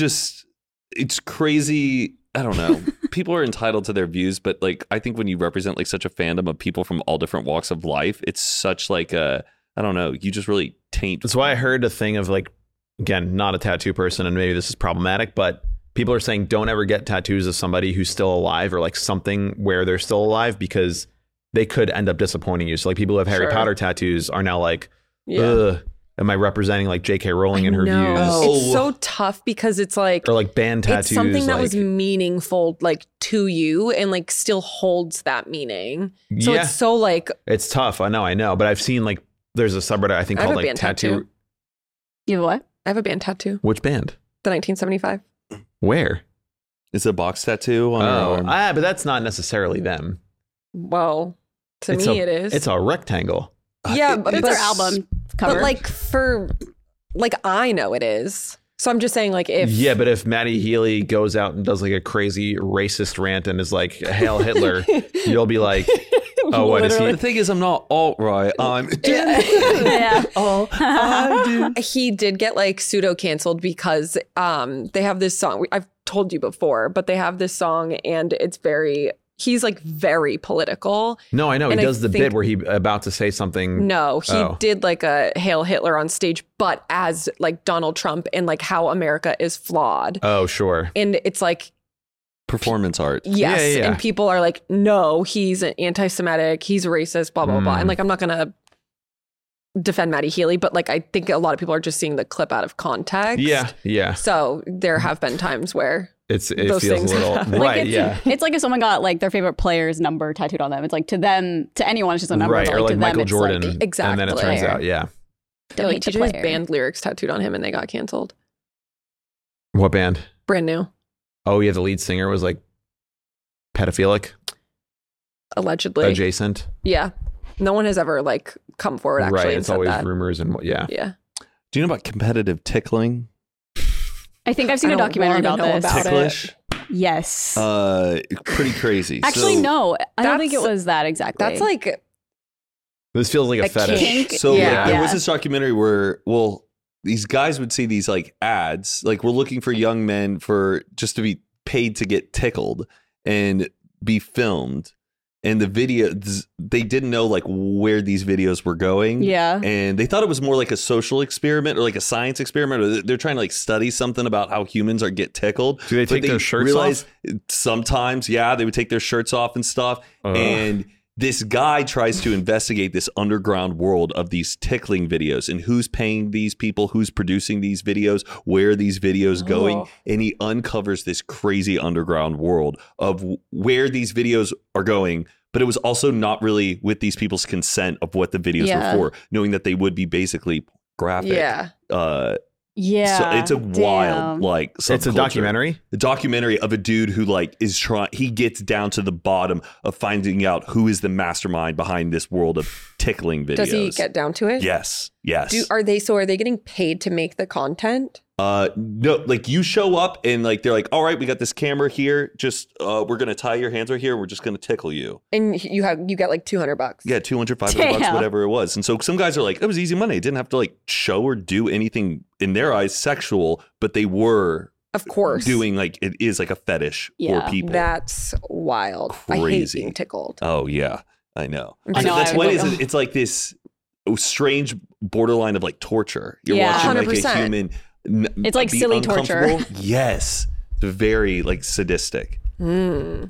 it's crazy. I don't know. People are entitled to their views, but like I think when you represent like such a fandom of people from all different walks of life, it's such like a I don't know. You just really taint. That's why I heard a thing of like, again, not a tattoo person, and maybe this is problematic, but people are saying don't ever get tattoos of somebody who's still alive or like something where they're still alive because they could end up disappointing you. So like people who have Harry Sure. Potter tattoos are now like, Yeah. ugh, am I representing like J.K. Rowling in her No. views? It's so tough because it's like Or like band tattoos. it's something that like, was meaningful like to you and like still holds that meaning. So yeah, it's so like it's tough. I know. But I've seen like, there's a subreddit I think I have called a like band tattoo. tattoo. You have what? I have a band tattoo, Which band? the 1975. Where? It's a box tattoo on her arm. But that's not necessarily them. Well, to It's me a- it is. It's a rectangle. yeah, but It's but, their album cover. but like for like I know it is. So I'm just saying like if Yeah, but if Maddie Healy goes out and does like a crazy racist rant and is like, "Hail Hitler," you'll be like, "Oh, what is he?" The thing is, I'm not alt right. I'm yeah. all I do. he did get like pseudo canceled because they have this song I've told you before, but they have this song and it's he's like very political. No, I know. He And I does the think- bit where he about to say something. No, he Oh. did like a Hail Hitler on stage, but as like Donald Trump and like how America is flawed. Oh, sure. And it's like, Performance art. yes. Yeah. And people are like, no, he's anti-Semitic, he's racist, blah, blah, blah. Mm. And like, I'm not going to defend Maddie Healy, but like, I think a lot of people are just seeing the clip out of context. Yeah. So there have been times where It Those feels things a little happen. right. it's, Yeah. It's like if someone got like their favorite player's number tattooed on them. It's like to them, to anyone, it's just a number. Right. But Or like like to them, Michael it's Jordan. Like, And then it turns Exactly. out, yeah. like donate to TJ has player. band lyrics tattooed on him and they got canceled. What band? Brand new, Oh, yeah. The lead singer was like pedophilic, allegedly. adjacent. Yeah. No one has ever like come forward actually Right. and It's said always that. rumors and yeah. Yeah. Do you know about competitive tickling? I think I've seen a I don't documentary wanna about know this. about it. Ticklish? Yes. Pretty crazy. Actually, So- no. I don't think it That's- was that exactly. That's like This feels like a A fetish. kink. So Yeah. like, there was Yeah. this documentary where, well, these guys would see these like ads, like we're looking for young men for just to be paid to get tickled and be filmed. And the videos, they didn't know like where these videos were going. yeah. And they thought it was more like a social experiment or like a science experiment, or they're trying to like study something about how humans get tickled. Do they But take their shirts realized off? Sometimes, yeah, they would take their shirts off and stuff. Ugh. And this guy tries to investigate this underground world of these tickling videos and who's paying these people, who's producing these videos, where are these videos going. Oh. And he uncovers this crazy underground world of where these videos are going. But it was also not really with these people's consent of what the videos Yeah. were for, knowing that they would be basically graphic. yeah. Yeah. So it's a wild, Damn. like, It's a subculture. documentary. A documentary of a dude who like is trying. He gets down to the bottom of finding out who is the mastermind behind this world of tickling videos. Does he get down to it? Yes. Are they getting paid to make the content? No, like you show up and like they're like, all right, we got this camera here. Just we're gonna tie your hands right here. And we're just gonna tickle you. And you get like $200. Yeah, 200, 500 bucks, Damn. whatever it was. And so some guys are like, it was easy money. It didn't have to like show or do anything in their eyes sexual, but they were Of course. doing like it is like a fetish Yeah. for people. That's wild. I hate Crazy. being tickled. Oh yeah, I know. I know, That's I what would it is. go. It's like this strange borderline of like torture. You're Yeah. watching like 100%. a human. It's like be silly torture. uncomfortable. Yes, it's very like sadistic. Mm.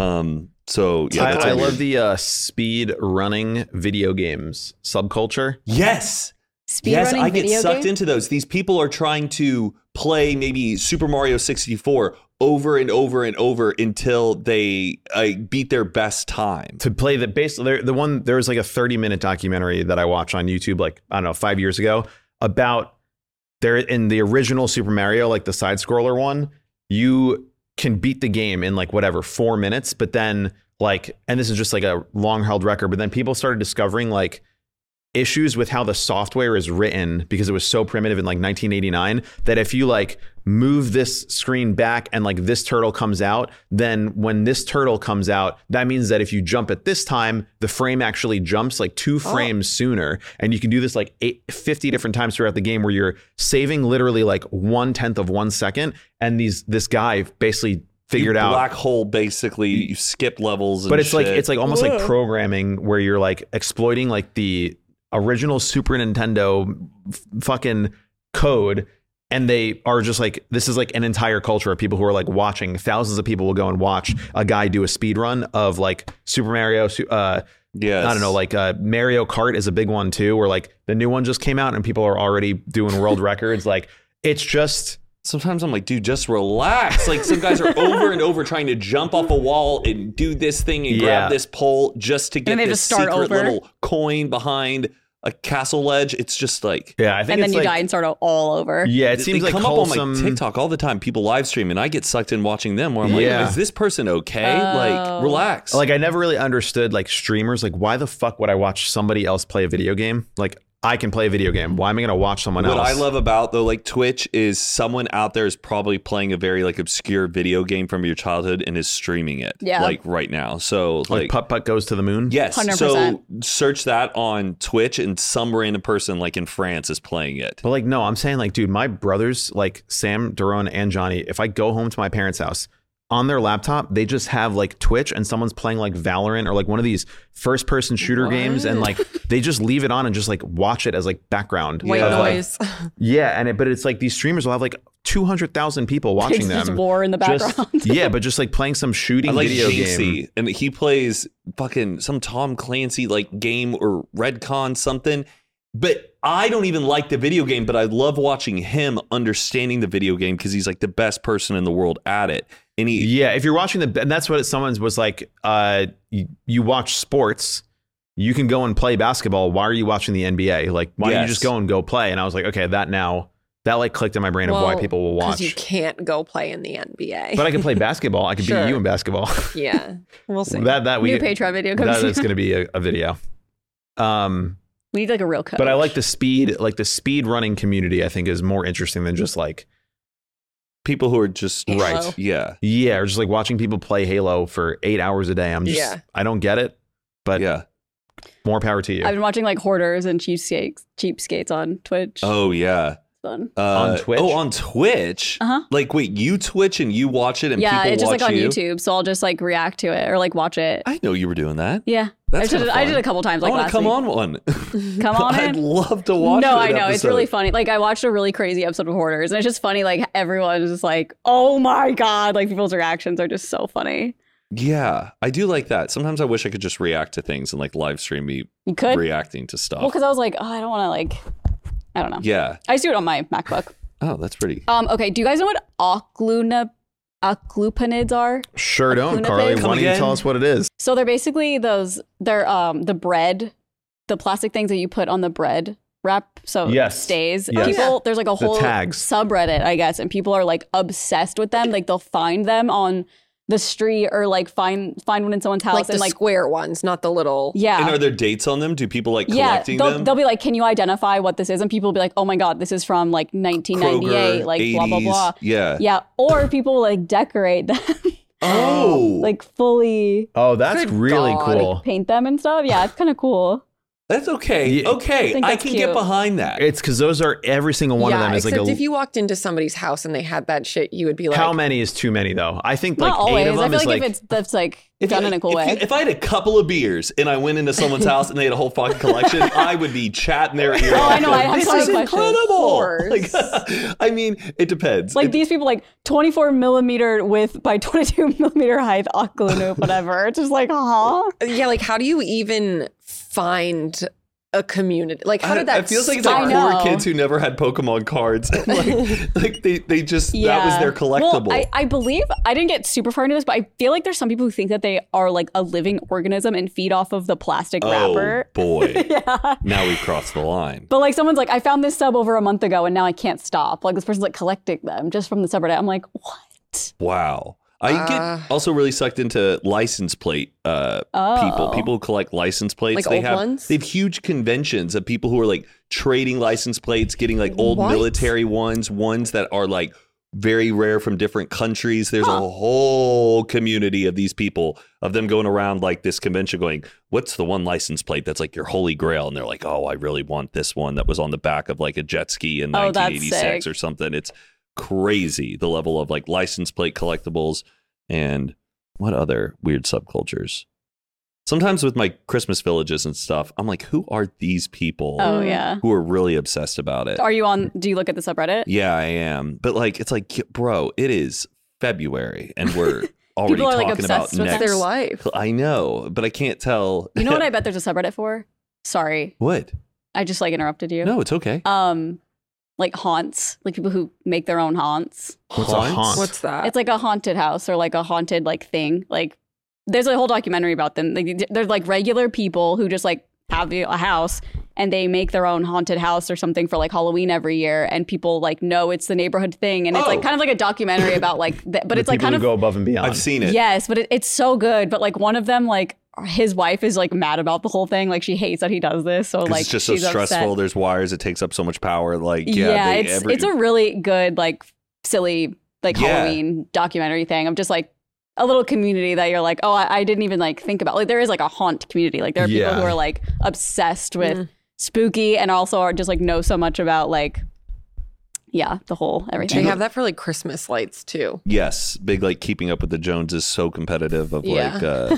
So yeah, that's I a love weird- the speed running video games subculture. Yes. Speed Yes, running I get video sucked game? into those. These people are trying to play maybe Super Mario 64 over and over and over until they beat their best time. To play the basically the one there was like a 30-minute documentary that I watched on YouTube like I don't know 5 years ago about there in the original Super Mario, like the side scroller one, you can beat the game in like whatever 4 minutes, but then like, and this is just like a long held record, but then people started discovering like issues with how the software is written because it was so primitive in like 1989 that if you like move this screen back and like this turtle comes out, then when this turtle comes out, that means that if you jump at this time, the frame actually jumps like 2 frames sooner. And you can do this like 50 different times throughout the game where you're saving literally like 1/10 of 1 second. And this guy basically figured out black hole, basically you skip levels. But and it's shit. like, it's like almost like programming where you're like exploiting like the original Super Nintendo fucking code, and they are just like, this is like an entire culture of people who are like watching. Thousands of people will go and watch a guy do a speed run of like Super Mario. Yes. I don't know, like Mario Kart is a big one too, where like the new one just came out and people are already doing world records. Like it's just. Sometimes I'm like, dude, just relax. Like some guys are over and over trying to jump off a wall and do this thing and grab this pole just to get this secret little coin behind a castle ledge. It's just like, yeah, I think and then it's you like, die and start all over. Yeah, it seems they like come wholesome. up on my TikTok all the time. People live stream and I get sucked in watching them where I'm like, Yeah. is this person okay? Like, relax. Like I never really understood like streamers. Like why the fuck would I watch somebody else play a video game? Like I can play a video game. Why am I going to watch someone else? What I love about though, like Twitch, is someone out there is probably playing a very like obscure video game from your childhood and is streaming it. Yeah. Like right now. So like Putt Putt Goes to the Moon. yes. 100%. So search that on Twitch and some random person like in France is playing it. But like, no, I'm saying like, dude, my brothers, like Sam, Daron, and Johnny, if I go home to my parents' house, on their laptop, they just have like Twitch and someone's playing like Valorant or like one of these first person shooter games. And like, they just leave it on and just like watch it as like background. White noise. Yeah. But it's like these streamers will have like 200,000 people watching It's them. just war in the background. Yeah. But just like playing some shooting I like video Jinxie, game. and he plays fucking some Tom Clancy like game or Redcon something. But I don't even like the video game, but I love watching him understanding the video game because he's like the best person in the world at it. And Yeah. If you're watching and that's what someone was like, you watch sports, you can go and play basketball. Why are you watching the NBA? Like, why don't you just go and go play? And I was like, okay, that like clicked in my brain of why people will watch. Because you can't go play in the NBA. But I can play basketball. I can Sure. beat you in basketball. Yeah, we'll see. New Patreon video comes that's going to be a video. We need like a real coach. But I like the speed running community. I think is more interesting than just like people who are just Halo. right. Yeah. Yeah, or just like watching people play Halo for 8 hours a day. I don't get it. But Yeah. more power to you. I've been watching like Hoarders and Cheapskates on Twitch. Oh yeah. Fun. On Twitch? Oh, on Twitch. Uh-huh. Like, wait, you Twitch and you watch it, and Yeah, people it's just watch like on you? YouTube, so I'll just like react to it or like watch it. I know you were doing that. Yeah, That's I kinda did fun. a couple times. Like I want last to come week. on one. Come on I'd in. love to watch. No, an I know it's episode. really funny. Like I watched a really crazy episode of Hoarders, and it's just funny. Like everyone's just like, "Oh my god!" Like people's reactions are just so funny. Yeah, I do like that. Sometimes I wish I could just react to things and like live stream me You could, reacting to stuff. well, because I was like, oh, I don't want to like, I don't know. Yeah. I just do it on my MacBook. Oh, that's pretty. Okay, do you guys know what oclupanids are? Sure don't, Aclunipates? Carly. Come Why don't you again? tell us what it is? So they're basically they're the bread, the plastic things that you put on the bread wrap so it Yes. stays. Yes. People, there's like a whole tags. subreddit, I guess, and people are like obsessed with them. Like they'll find them on the street or like find one in someone's house like the and like square ones, not the little. yeah. And are there dates on them? Do people like Yeah, collecting them? they'll be like, "Can you identify what this is?" And people will be like, "Oh my god, this is from like 1998, Kroger, like 80s. blah blah blah." Yeah. Yeah, or people like decorate them, Oh, like fully Oh, that's Good really God. cool. paint them and stuff. Yeah, it's kind of cool. that's okay. Yeah. Okay, think I that's can cute. get behind that. It's because those are every single one yeah, of them is like except a. if you walked into somebody's house and they had that shit, you would be like, How many is too many though? I think like Not always. 8 of I them feel is like like. if it's that's like done in a cool way. If I had a couple of beers and I went into someone's house and they had a whole fucking collection, I would be chatting their ear off. I know, I going, have this so is many questions. incredible. Of Like, I mean, it depends. Like these people, like 24 millimeter width by 22 millimeter height, Oclunoop, whatever. It's just like, huh? yeah, like how do you even find a community? Like how did that? It feels like it's start? like I poor know. kids who never had Pokemon cards. like they just that was their collectible. Well, I believe I didn't get super far into this, but I feel like there's some people who think that they are like a living organism and feed off of the plastic wrapper. Oh boy. Yeah. Now we crossed the line. But like someone's like, I found this sub over a month ago and now I can't stop. Like this person's like collecting them just from the subreddit. I'm like, what? Wow. I get also really sucked into license plate people who collect license plates. Like old ones? They have huge conventions of people who are like trading license plates, getting like old military ones that are like very rare from different countries. There's a whole community of these people, of them going around like this convention going, what's the one license plate that's like your holy grail? And they're like, oh, I really want this one that was on the back of like a jet ski in 1986 or something. It's crazy, the level of like license plate collectibles. And what other weird subcultures? Sometimes with my Christmas villages and stuff, I'm like, who are these people? Oh, yeah. Who are really obsessed about it? Do you look at the subreddit? Yeah, I am. But like, it's like, bro, it is February and we're already People are like talking about obsessed with next. their life. I know, but I can't tell. You know what I bet there's a subreddit for? Sorry. What? I just like interrupted you. No, it's okay. Like haunts, like people who make their own haunts. What's a haunt? What's that? It's like a haunted house or like a haunted like thing. Like there's a whole documentary about them. Like, they're like regular people who just like have a house and they make their own haunted house or something for like Halloween every year, and people like know it's the neighborhood thing, and it's like kind of like a documentary about like but it's like kind of go above and beyond. I've seen it. Yes, but it's so good. But like one of them, like his wife is like mad about the whole thing. Like she hates that he does this. So like it's just so she's stressful. upset. There's wires. It takes up so much power. Like it's a really good like silly like Halloween documentary thing. I'm just like a little community that you're like, oh, I didn't even like think about. Like there is like a haunt community. Like there are people who are like obsessed with spooky and also are just like know so much about like the whole everything. They have that for like Christmas lights too. Yes, big like Keeping Up with the Joneses, so competitive of like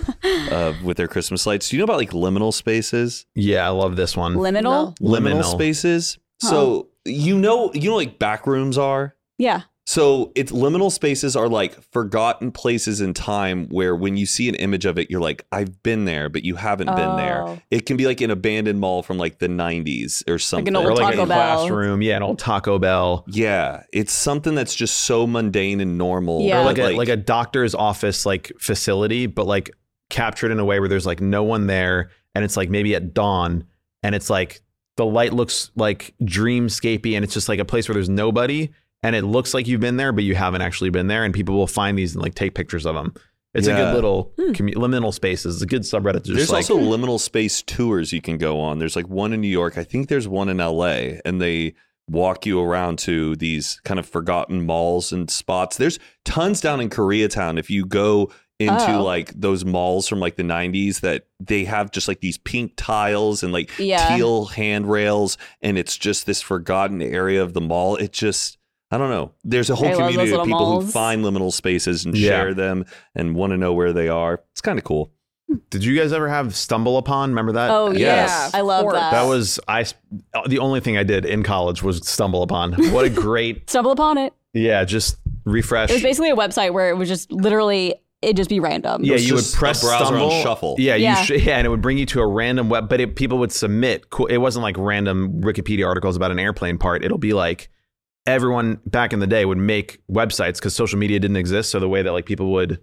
with their Christmas lights. Do you know about like liminal spaces? Yeah, I love this one. Liminal? No. Liminal spaces. So you know like back rooms are. Yeah. So it's liminal spaces are like forgotten places in time where when you see an image of it, you're like, I've been there, but you haven't been there. It can be like an abandoned mall from like the 90s or something. Like an old or like Taco a Bell. classroom. Yeah, an old Taco Bell. Yeah, it's something that's just so mundane and normal. Yeah. Or But, like a doctor's office like facility, but like captured in a way where there's like no one there, and it's like maybe at dawn, and it's like the light looks like dreamscapey, and it's just like a place where there's nobody. And it looks like you've been there, but you haven't actually been there. And people will find these and like take pictures of them. It's a good little liminal spaces. It's a good subreddit. To There's just also liminal space tours you can go on. There's like one in New York. I think there's one in LA, and they walk you around to these kind of forgotten malls and spots. There's tons down in Koreatown. If you go into like those malls from like the 90s, that they have just like these pink tiles and like teal handrails, and it's just this forgotten area of the mall. It just, I don't know. There's a whole community of people who find liminal spaces and share them and want to know where they are. It's kind of cool. Did you guys ever have Stumble Upon? Remember that? Oh, Yes. I love that. That was the only thing I did in college was Stumble Upon. What a great Stumble upon it. just refresh. It was basically a website where it was just literally it'd just be random. Yeah, you would just press a browser Stumble on shuffle. Yeah, Yeah. and it would bring you to a random web. But people would submit. It wasn't like random Wikipedia articles about an airplane part. It'll be like everyone back in the day would make websites because social media didn't exist. So the way that like people would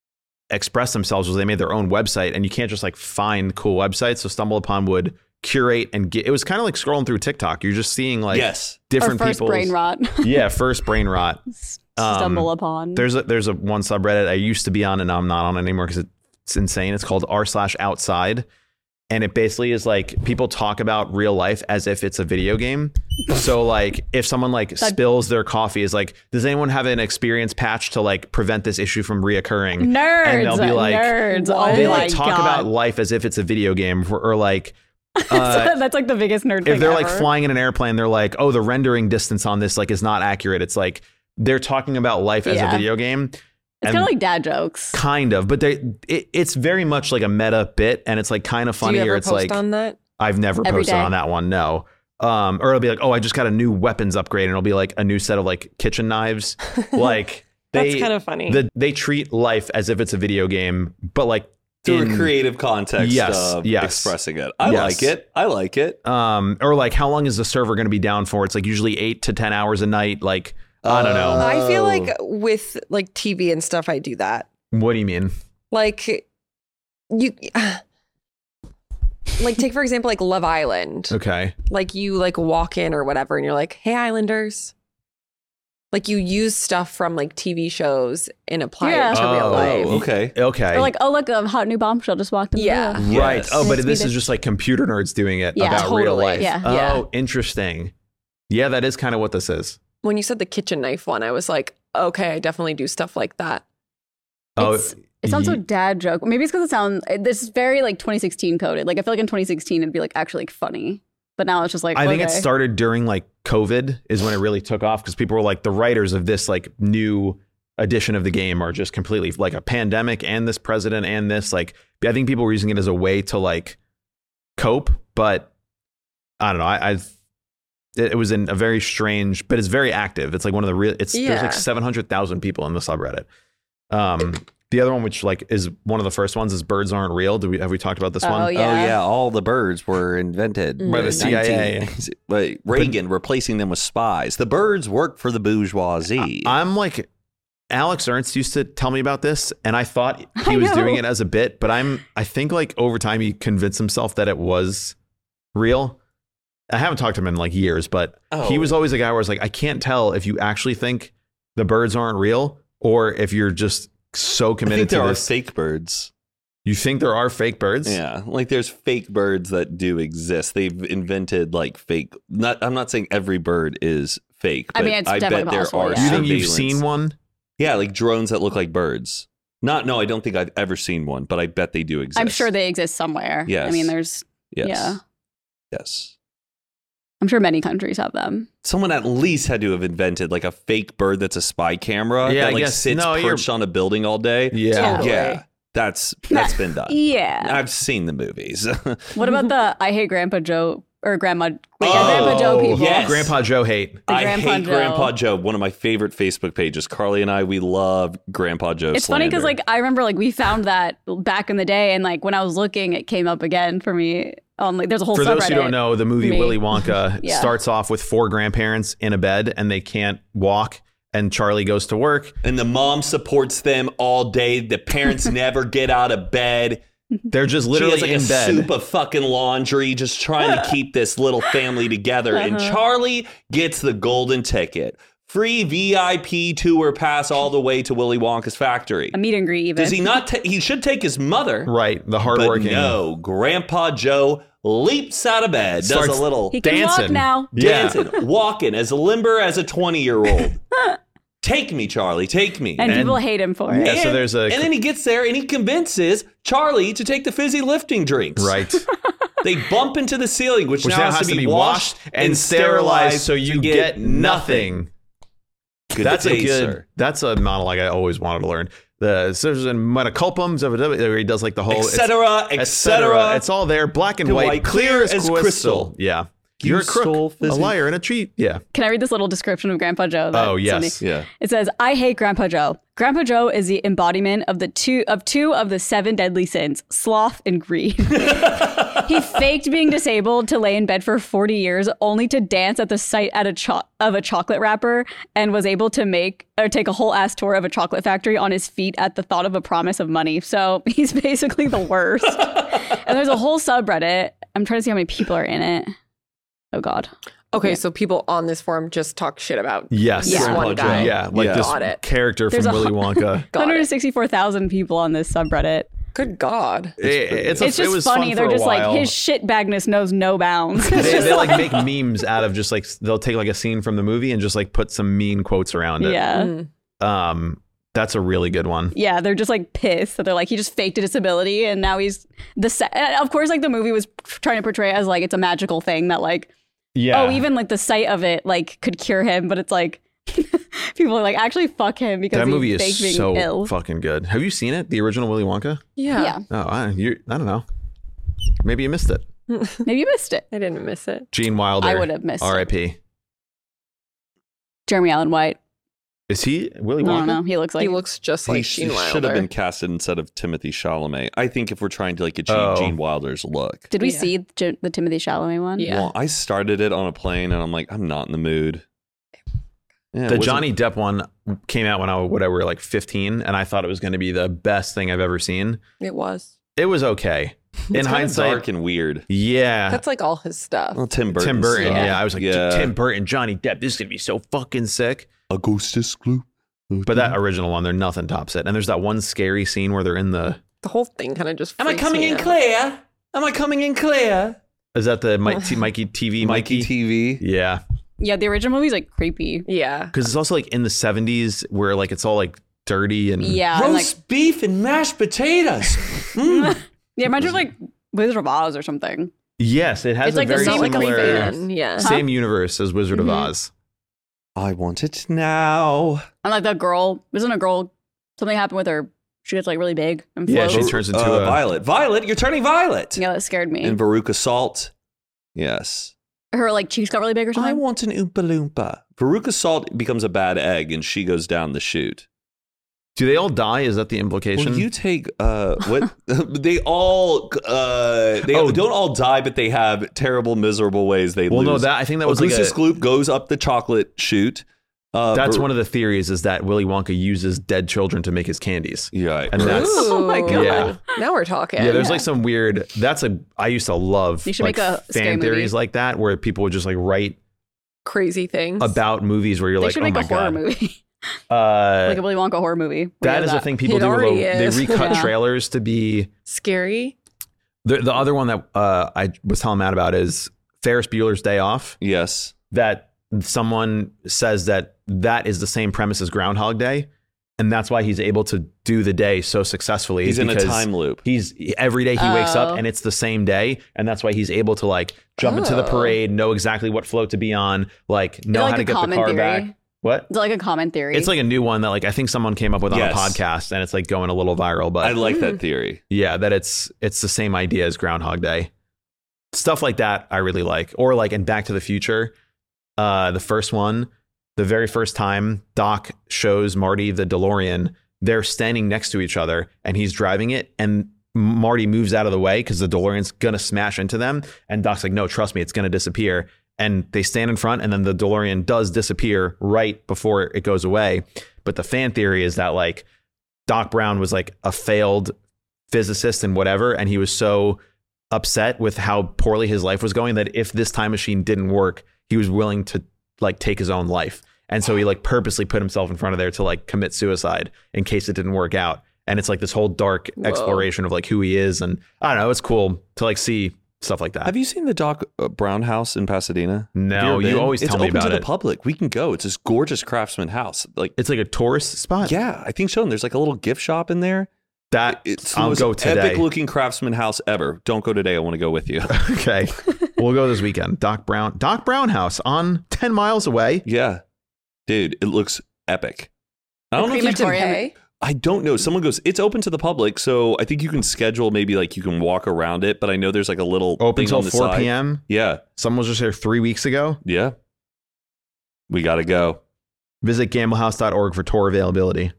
express themselves was they made their own website, and you can't just like find cool websites. So Stumble Upon would curate and get. It was kind of like scrolling through TikTok. You're just seeing like different Or first people's brain rot. Yeah, first brain rot. Stumble upon. There's a one subreddit I used to be on and now I'm not on anymore because it's insane. It's called r/outside. And it basically is like people talk about real life as if it's a video game. So like if someone like spills their coffee, is like, does anyone have an experience patch to like prevent this issue from reoccurring? Nerds. And they'll be like, nerds. Oh they my like talk God. about life as if it's a video game, or like That's like the biggest nerd thing if they're ever. like flying in an airplane, they're like, oh, the rendering distance on this like is not accurate. It's like they're talking about life as a video game. It's kind of like dad jokes. Kind of, but it's very much like a meta bit, and it's like kind of funny. Do you ever Or it's post like on that? I've never Every posted day. on that one, no. Or it'll be like, oh, I just got a new weapons upgrade, and it'll be like a new set of like kitchen knives. Like That's kind of funny. They treat life as if it's a video game, but like Through a creative context Yes, of yes. expressing it. I Yes. like it. I like it. or like how long is the server going to be down for? It's like usually 8 to 10 hours a night. Like I don't know. I feel like with like TV and stuff, I do that. What do you mean? Like you, like take for example, like Love Island. Okay. Like you like walk in or whatever, and you're like, "Hey, Islanders." Like you use stuff from like TV shows and apply Yeah. it to real life. Okay. Okay. Or like, oh, look, a hot new bombshell just walked in the Yeah. door. Right. Yes. Oh, but It's this me is that- just like computer nerds doing it Yeah, about real totally. life. Yeah. Oh, Yeah. interesting. Yeah, that is kind of what this is. When you said the kitchen knife one, I was like, okay, I definitely do stuff like that. It sounds so ye- dad joke. Maybe it's because it sounds, this is very like 2016 coded. Like I feel like in 2016 it'd be like actually like funny. But now it's just like, I think it okay. started during like COVID is when it really took off because people were like the writers of this like new edition of the game are just completely like a pandemic and this president and this like I think people were using it as a way to like cope, but I don't know. It was in a very strange, but it's very active. It's like one of the real. There's Yeah. like 700,000 people in the subreddit. The other one, which like is one of the first ones, is birds aren't real. Have we talked about this Oh, one? yeah. Oh yeah, all the birds were invented By the in CIA. 19 Wait, Reagan replacing them with spies. The birds work for the bourgeoisie. I'm like, Alex Ernst used to tell me about this, and I thought he I was know. doing it as a bit, but I think like over time he convinced himself that it was real. I haven't talked to him in like years, but he was always a guy where I was like, I can't tell if you actually think the birds aren't real or if you're just so I committed think there to are this. fake birds. You think there are fake birds? Yeah, like there's fake birds that do exist. They've invented like fake. I'm not saying every bird is fake. I But mean, it's I bet definitely there possible, are. yeah. You think you've surveillance- seen one? Yeah, like drones that look like birds. No, I don't think I've ever seen one, but I bet they do exist. I'm sure they exist somewhere. Yes. I mean, there's, Yes. yeah. Yes. I'm sure many countries have them. Someone at least had to have invented like a fake bird that's a spy camera Yeah, that I like guess- sits no, you're- perched on a building all day. Yeah. Totally. Yeah. That's been done. Yeah. I've seen the movies. What about the I hate Grandpa Joe or Grandma? Wait, Oh, Grandpa Joe people. yes. Grandpa Joe hate. I Grandpa hate Joe. Grandpa Joe. One of my favorite Facebook pages. Carly and I, we love Grandpa Joe. It's funny because slander. like I remember like we found that back in the day, and like when I was looking, it came up again for me. Like there's a whole For those who subreddit. don't know, the movie Me. Willy Wonka Yeah. starts off with 4 grandparents in a bed and they can't walk. And Charlie goes to work. and the mom supports them all day. The parents never get out of bed. They're just She literally has like in a bed. soup of fucking laundry, just trying to keep this little family together. And Charlie gets the golden ticket. Free VIP tour pass all the way to Willy Wonka's factory. A meet and greet even. Does he not? He should take his mother. Right. The But hardworking. no, Grandpa Joe leaps out of bed, does Starts- a little He can walk dancing. now. Yeah. dancing, walking as limber as a 20-year-old. Take me, Charlie, take me. And And- people hate him for it. Yeah, so there's a- and then he gets there and he convinces Charlie to take the fizzy lifting drinks. Right. They bump into the ceiling, which, Which now has to be washed and sterilized so you get nothing. Good That's day, a good. sir. That's a monologue I always wanted to learn. The scissors and metaculpum, where he does like the whole Etc. Etc. It's all there, black and To white, white, clear as crystal. crystal. Yeah, You you're a crook, stole a fizzy- Oh, liar, and a cheat. Yeah. Can I read this little description of Grandpa Joe? that Oh, yes. Cindy- Yeah. It says, I hate Grandpa Joe. Grandpa Joe is the embodiment of two of the 7 deadly sins, sloth and greed. He faked being disabled to lay in bed for 40 years only to dance at the sight of a chocolate wrapper and was able to take a whole ass tour of a chocolate factory on his feet at the thought of a promise of money. So he's basically the worst. And there's a whole subreddit. I'm trying to see how many people are in it. Oh, God. Okay, Yeah. so people on this forum just talk shit about Yes. this Yeah. one Grandpa guy. Joe. Yeah, like Yeah. this Got it. character There's from a- Willy Wonka. Got it. 164,000 people on this subreddit. Good God. It's It's it just was funny. Fun They're for a just like, while. his shitbagness knows no bounds. they like make memes out of just like they'll take like a scene from the movie and just like put some mean quotes around it. Yeah. Mm. That's a really good one. Yeah, they're just like pissed that they're like, he just faked a disability and now he's of course, like the movie was trying to portray it as like it's a magical thing that like, Yeah. oh, even like the sight of it like could cure him, but it's like people are like, actually fuck him because that movie he is faked being so ill. fucking good. Have you seen it? The original Willy Wonka? Yeah. Yeah, Oh, I don't know. Maybe you missed it. maybe you missed it. I didn't miss it. Gene Wilder. I would have missed it. R.I.P. Jeremy Allen White. Is he Willy I Wonka? don't know. He looks like he looks just He like Gene Wilder. should have been casted instead of Timothy Chalamet. I think if we're trying to like achieve Oh. Gene Wilder's look. Did we Yeah. see the Timothy Chalamet one? Yeah. Well, I started it on a plane and I'm like, I'm not in the mood. Yeah, it The wasn't- Johnny Depp one came out when I were like 15, and I thought it was going to be the best thing I've ever seen. It was. It was okay. in It's kinda hindsight, dark and weird. yeah. That's like all his stuff. Well, Tim Burton. Tim Burton, Yeah. yeah. I was like, Yeah. Tim Burton, Johnny Depp, this is gonna be so fucking sick. Augustus Gloop. But that original one, they're nothing tops it. And there's that one scary scene where they're in the. The whole thing kind of just. Am I freaks coming me in out. clear? Am I coming in clear? Is that the Mikey TV? Mikey TV. Yeah, Yeah, the original movie's like creepy. Yeah. because it's also like in the 70s where like it's all like dirty and Yeah, and, like beef and mashed potatoes. yeah, reminds me of like Wizard of Oz or something. yes, it has It's a like the very same, like, similar fan. Yeah. same universe as Wizard of Mhm. Oz. I want it now. And like that girl, isn't a girl? Something happened with her. She gets like really big and Yeah, floats. she turns into a Violet. Violet, you're turning violet. Yeah, that scared me. And Veruca Salt. Yes. Her like cheeks got really big or I something. want an Oompa Loompa. Veruca Salt becomes a bad egg and she goes down the chute. Do they all die? Is that the implication? Well, you take what they all don't all die, but they have terrible, miserable ways they well, lose. no, that I think that was like Augustus a, Gloop goes up the chocolate chute. that's one of the theories is that Willy Wonka uses dead children to make his candies. Yeah, And that's Oh my God. Yeah. Now we're talking. Yeah, there's like some weird. I used to love You should like make a scary fan theories movie. like that where people would just like write crazy things. about movies where you're They like, should oh make my a horror god, movie, like a Willy Wonka horror movie. that is a thing people It do. With already they is. recut Yeah. trailers to be Scary. the other one that I was telling Matt about is Ferris Bueller's Day Off. yes. That someone says that is the same premise as Groundhog Day, and that's why he's able to do the day so successfully. He's in a because time loop. He's every day he wakes Oh. up and it's the same day, and that's why he's able to like jump into the Oh. parade, know exactly what float to be on, like know like how a to get the common car theory? back. What? Is it like a common theory? It's like a new one that like I think someone came up with on Yes. a podcast, and it's like going a little viral. But I like that theory. yeah, that it's the same idea as Groundhog Day. Stuff like that I really like. Or like in Back to the Future, the first one, the very first time Doc shows Marty the DeLorean, they're standing next to each other and he's driving it, and Marty moves out of the way because the DeLorean's gonna smash into them, and Doc's like, no, trust me, it's gonna disappear. And they stand in front, and then the DeLorean does disappear right before it goes away. But the fan theory is that like Doc Brown was like a failed physicist and whatever, and he was so upset with how poorly his life was going that if this time machine didn't work, he was willing to like take his own life. And so he like purposely put himself in front of there to like commit suicide in case it didn't work out. And it's like this whole dark exploration of like who he is. And I don't know, it's cool to like see stuff like that. Have you seen the Doc Brown house in Pasadena? No, Have ever you been? always tell me It's about open to it. the public. We can go. It's this gorgeous craftsman house. Like, It's like a tourist spot. yeah, I think so. And there's like a little gift shop in there. That It's the I'll most go today. epic looking craftsman house ever. Don't go today. I want to go with you. Okay. We'll go this weekend. Doc Brown house on 10 miles away. Yeah, dude, it looks epic. I don't know if you can. crematorium. Pay? I don't know. Someone goes, it's open to the public, so I think you can schedule. Maybe like you can walk around it, but I know there's like a little Open thing till on the 4 side. p.m. Yeah, Someone was just here 3 weeks ago. yeah. We gotta go. Visit gamblehouse.org for tour availability.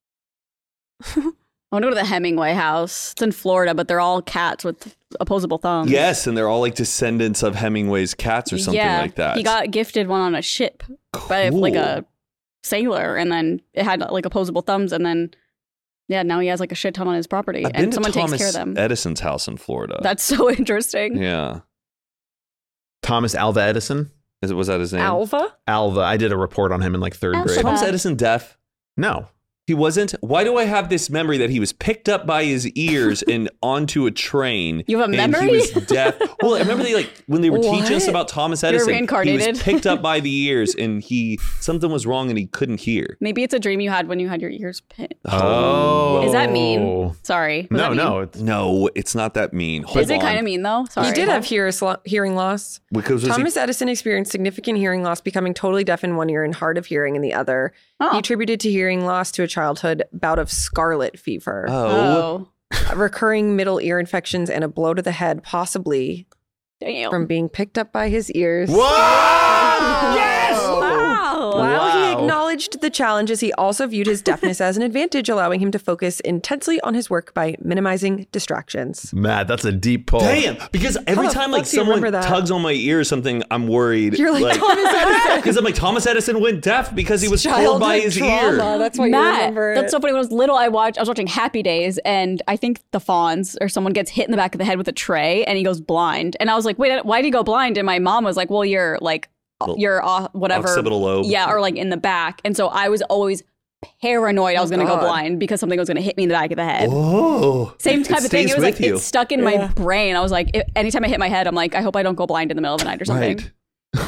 I want to go to the Hemingway house. It's in Florida, but they're all cats with opposable thumbs. Yes, and they're all like descendants of Hemingway's cats or something yeah, like that. He got gifted one on a ship by like a sailor, and then it had like opposable thumbs, and then now he has like a shit ton on his property, I've been and to someone Thomas takes care of them. Edison's house in Florida. That's so interesting. yeah. Thomas Alva Edison. Was that his name? Alva? Alva. I did a report on him in like third Alva. grade. Thomas Edison deaf? No. He wasn't. Why do I have this memory that he was picked up by his ears and onto a train? You have a and memory? he was deaf. Well, I remember when they were teaching us What? about Thomas Edison. He reincarnated? was picked up by the ears and something was wrong and he couldn't hear. Maybe it's a dream you had when you had your ears pinned. Oh. Is that mean? Sorry. Was that mean? No. It's, No, it's not that mean. Hold Is it on. kind of mean though? Sorry. He did have hearing loss. Because was Thomas Edison experienced significant hearing loss, becoming totally deaf in one ear and hard of hearing in the other. Oh. He attributed to hearing loss to a childhood bout of scarlet fever, Oh. recurring middle ear infections, and a blow to the head, possibly Damn. from being picked up by his ears. Whoa! Wow. Wow. While he Wow. acknowledged the challenges, he also viewed his deafness as an advantage, allowing him to focus intensely on his work by minimizing distractions. Matt, that's a deep pull. Damn, because every How the time fuck like do you someone remember that? tugs on my ear or something, I'm worried. You're like Thomas Edison. Because I'm like, Thomas Edison went deaf because he was pulled by his ear. That's what you Matt, remember. that's so funny. When I was little, I was watching Happy Days, and I think the Fonz or someone gets hit in the back of the head with a tray, and he goes blind. And I was like, wait, why did he go blind? And my mom was like, well, you're like, you're whatever, Occipital lobe. yeah, or like in the back. And so I was always paranoid I was going to go God. blind because something was going to hit me in the back of the head. Oh, Same type of thing. stays It was like with you. it stuck in my brain. I was like, anytime I hit my head, I'm like, I hope I don't go blind in the middle of the night or something. Right.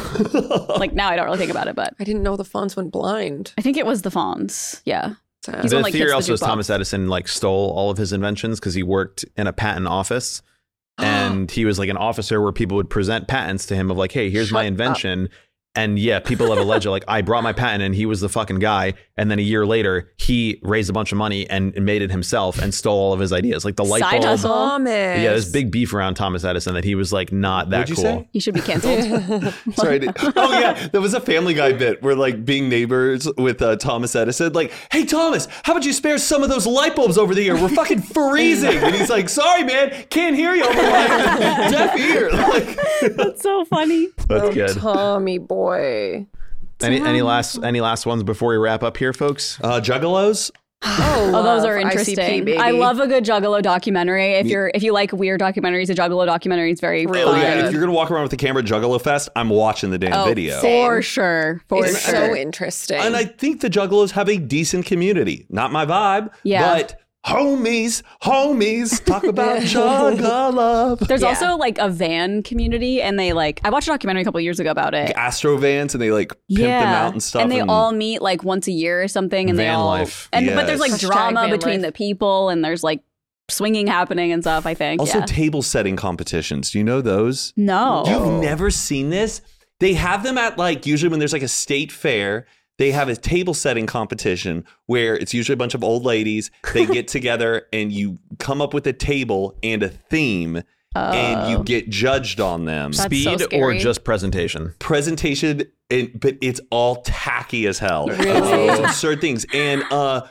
Like now, I don't really think about it, but I didn't know the Fonz went blind. I think it was the Fonz. Yeah. Sad. He's The one, like, theory hits the also is jukebox. Thomas Edison like stole all of his inventions because he worked in a patent office. And he was like an officer where people would present patents to him of like, hey, here's my invention. And yeah, people have alleged like I brought my patent and he was the fucking guy. And then a year later, he raised a bunch of money and made it himself and stole all of his ideas. Like the light Side bulb. hustle. Thomas. Yeah, there's big beef around Thomas Edison that he was like not that What'd you cool. say? He should be canceled. Sorry. Oh yeah, there was a Family Guy bit where like being neighbors with Thomas Edison, like, hey Thomas, how about you spare some of those light bulbs over there? We're fucking freezing. And he's like, sorry man, can't hear you over my deaf ear. Like, That's so funny. That's good. Tommy boy. Any last ones before we wrap up here, folks? Juggalos. Oh, Oh, those love are interesting. ICP, baby. I love a good Juggalo documentary. If you like weird documentaries, a Juggalo documentary is very Really? Oh fun. yeah, if you're gonna walk around with the camera at Juggalo Fest, I'm watching the damn video. For sure. For It's sure. so interesting. And I think the Juggalos have a decent community. Not my vibe, Yeah. but homies, talk about Juggalo. There's Yeah. also like a van community, and they like I watched a documentary a couple years ago about it. Astrovans, and they like pimp them out and stuff. And they all meet like once a year or something, and they Van all life. and but there's like Yes. drama Hashtag van between life. the people, and there's like swinging happening and stuff. I think also yeah. table setting competitions. Do you know those? No, You've never seen this? They have them at like usually when there's like a state fair. They have a table setting competition where it's usually a bunch of old ladies. They get together and you come up with a table and a theme, and you get judged on them. That's so Speed or scary. just presentation? Presentation, but it's all tacky as hell. Really? It's absurd things. And oh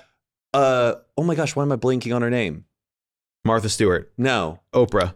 my gosh, why am I blanking on her name? Martha Stewart, No. Oprah.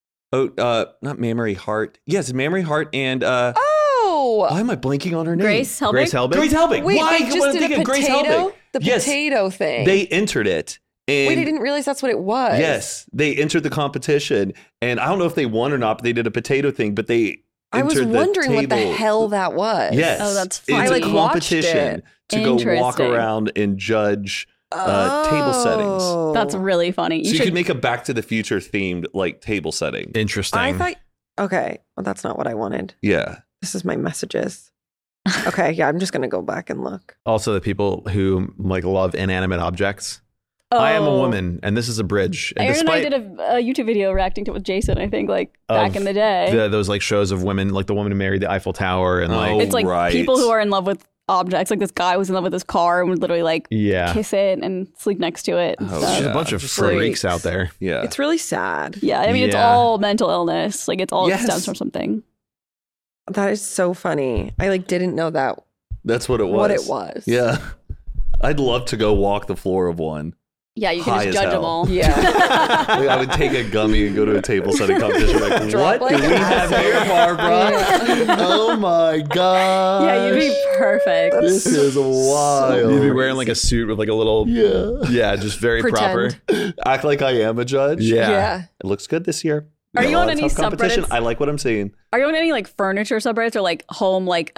Oh, not Mamrie Hart. Yes, Mamrie Hart and oh, why am I blanking on her name? Grace Helbig. Grace Helbig. Grace Helbig. wait, Why? they What just I'm did thinking a of Grace potato? Helbig. The Yes. potato thing. They entered it. And Wait, I didn't realize that's what it was. yes, they entered the competition, and I don't know if they won or not, but they did a potato thing. But they I was entered the wondering what the table- hell that was. Yes. Oh, that's It's fun. I, a like, watched competition it. to go walk Interesting. around and judge table settings. Oh. That's really funny. So you could make a Back to the Future themed like table setting. Interesting. I thought. Okay, well, that's not what I wanted. Yeah. This is my messages. Okay, yeah, I'm just gonna go back and look. also the people who like love inanimate objects. I am a woman, and this is a bridge. And Aaron and I despite did a YouTube video reacting to it with Jason, I think, like back Of in the day. those like shows of women, like the woman who married the Eiffel Tower, and like Oh, It's like right. people who are in love with objects. Like this guy was in love with his car and would literally like yeah, kiss it and sleep next to it. And Oh, stuff. there's yeah. a bunch of Freaks. freaks out there. Yeah. It's really sad. Yeah, I mean, it's Yeah. all mental illness. Like it's all Yes. stems from something. That is so funny. I like didn't know that That's what it was. what it was. Yeah. I'd love to go walk the floor of one. Yeah, you can High just as judge them hell. all. Yeah. Like, I would take a gummy and go to a table setting competition. Like, Drop what like do we have acid. here, Barbara? Oh my god! Yeah, you'd be perfect. This is wild. You'd be wearing like a suit with like a little yeah, just very Pretend. proper. Act like I am a judge. Yeah. It looks good this year. Are you A on lot of any tough competition. subreddits? I like what I'm seeing. Are you on any like furniture subreddits or like home like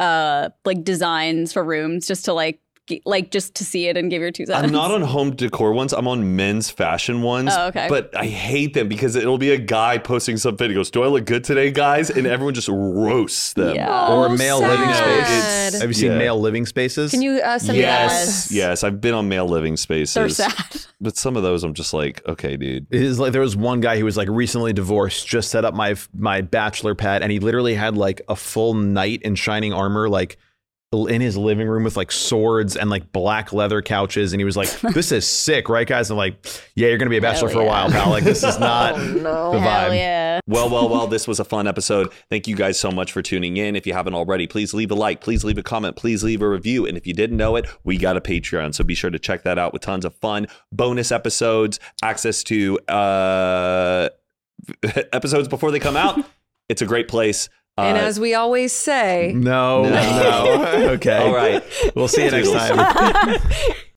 designs for rooms just to like just to see it and give your 2 cents? I'm not on home decor ones. I'm on men's fashion ones. Oh, okay. But I hate them because it'll be a guy posting something. He goes, "Do I look good today, guys?" And everyone just roasts them. Yeah. Or Oh, male sad. living space. It's- Have you seen yeah. male living spaces? Can you send me that? Yes. I've been on male living spaces. They're sad. But some of those I'm just like, okay, dude. It is like there was one guy who was like recently divorced, just set up my bachelor pad, and he literally had like a full knight in shining armor, like in his living room with like swords and like black leather couches, and he was like, "This is sick, right, guys?" I'm like, "Yeah, you're gonna be a bachelor Hell for a yeah. while, pal. Like this is not Oh, no. the Hell vibe." yeah. Well, this was a fun episode. Thank you guys so much for tuning in. If you haven't already, please leave a like, please leave a comment, please leave a review. And if you didn't know it, we got a Patreon. So be sure to check that out with tons of fun, bonus episodes, access to episodes before they come out. It's a great place. And as we always say, No. Okay. All right. We'll see you next time.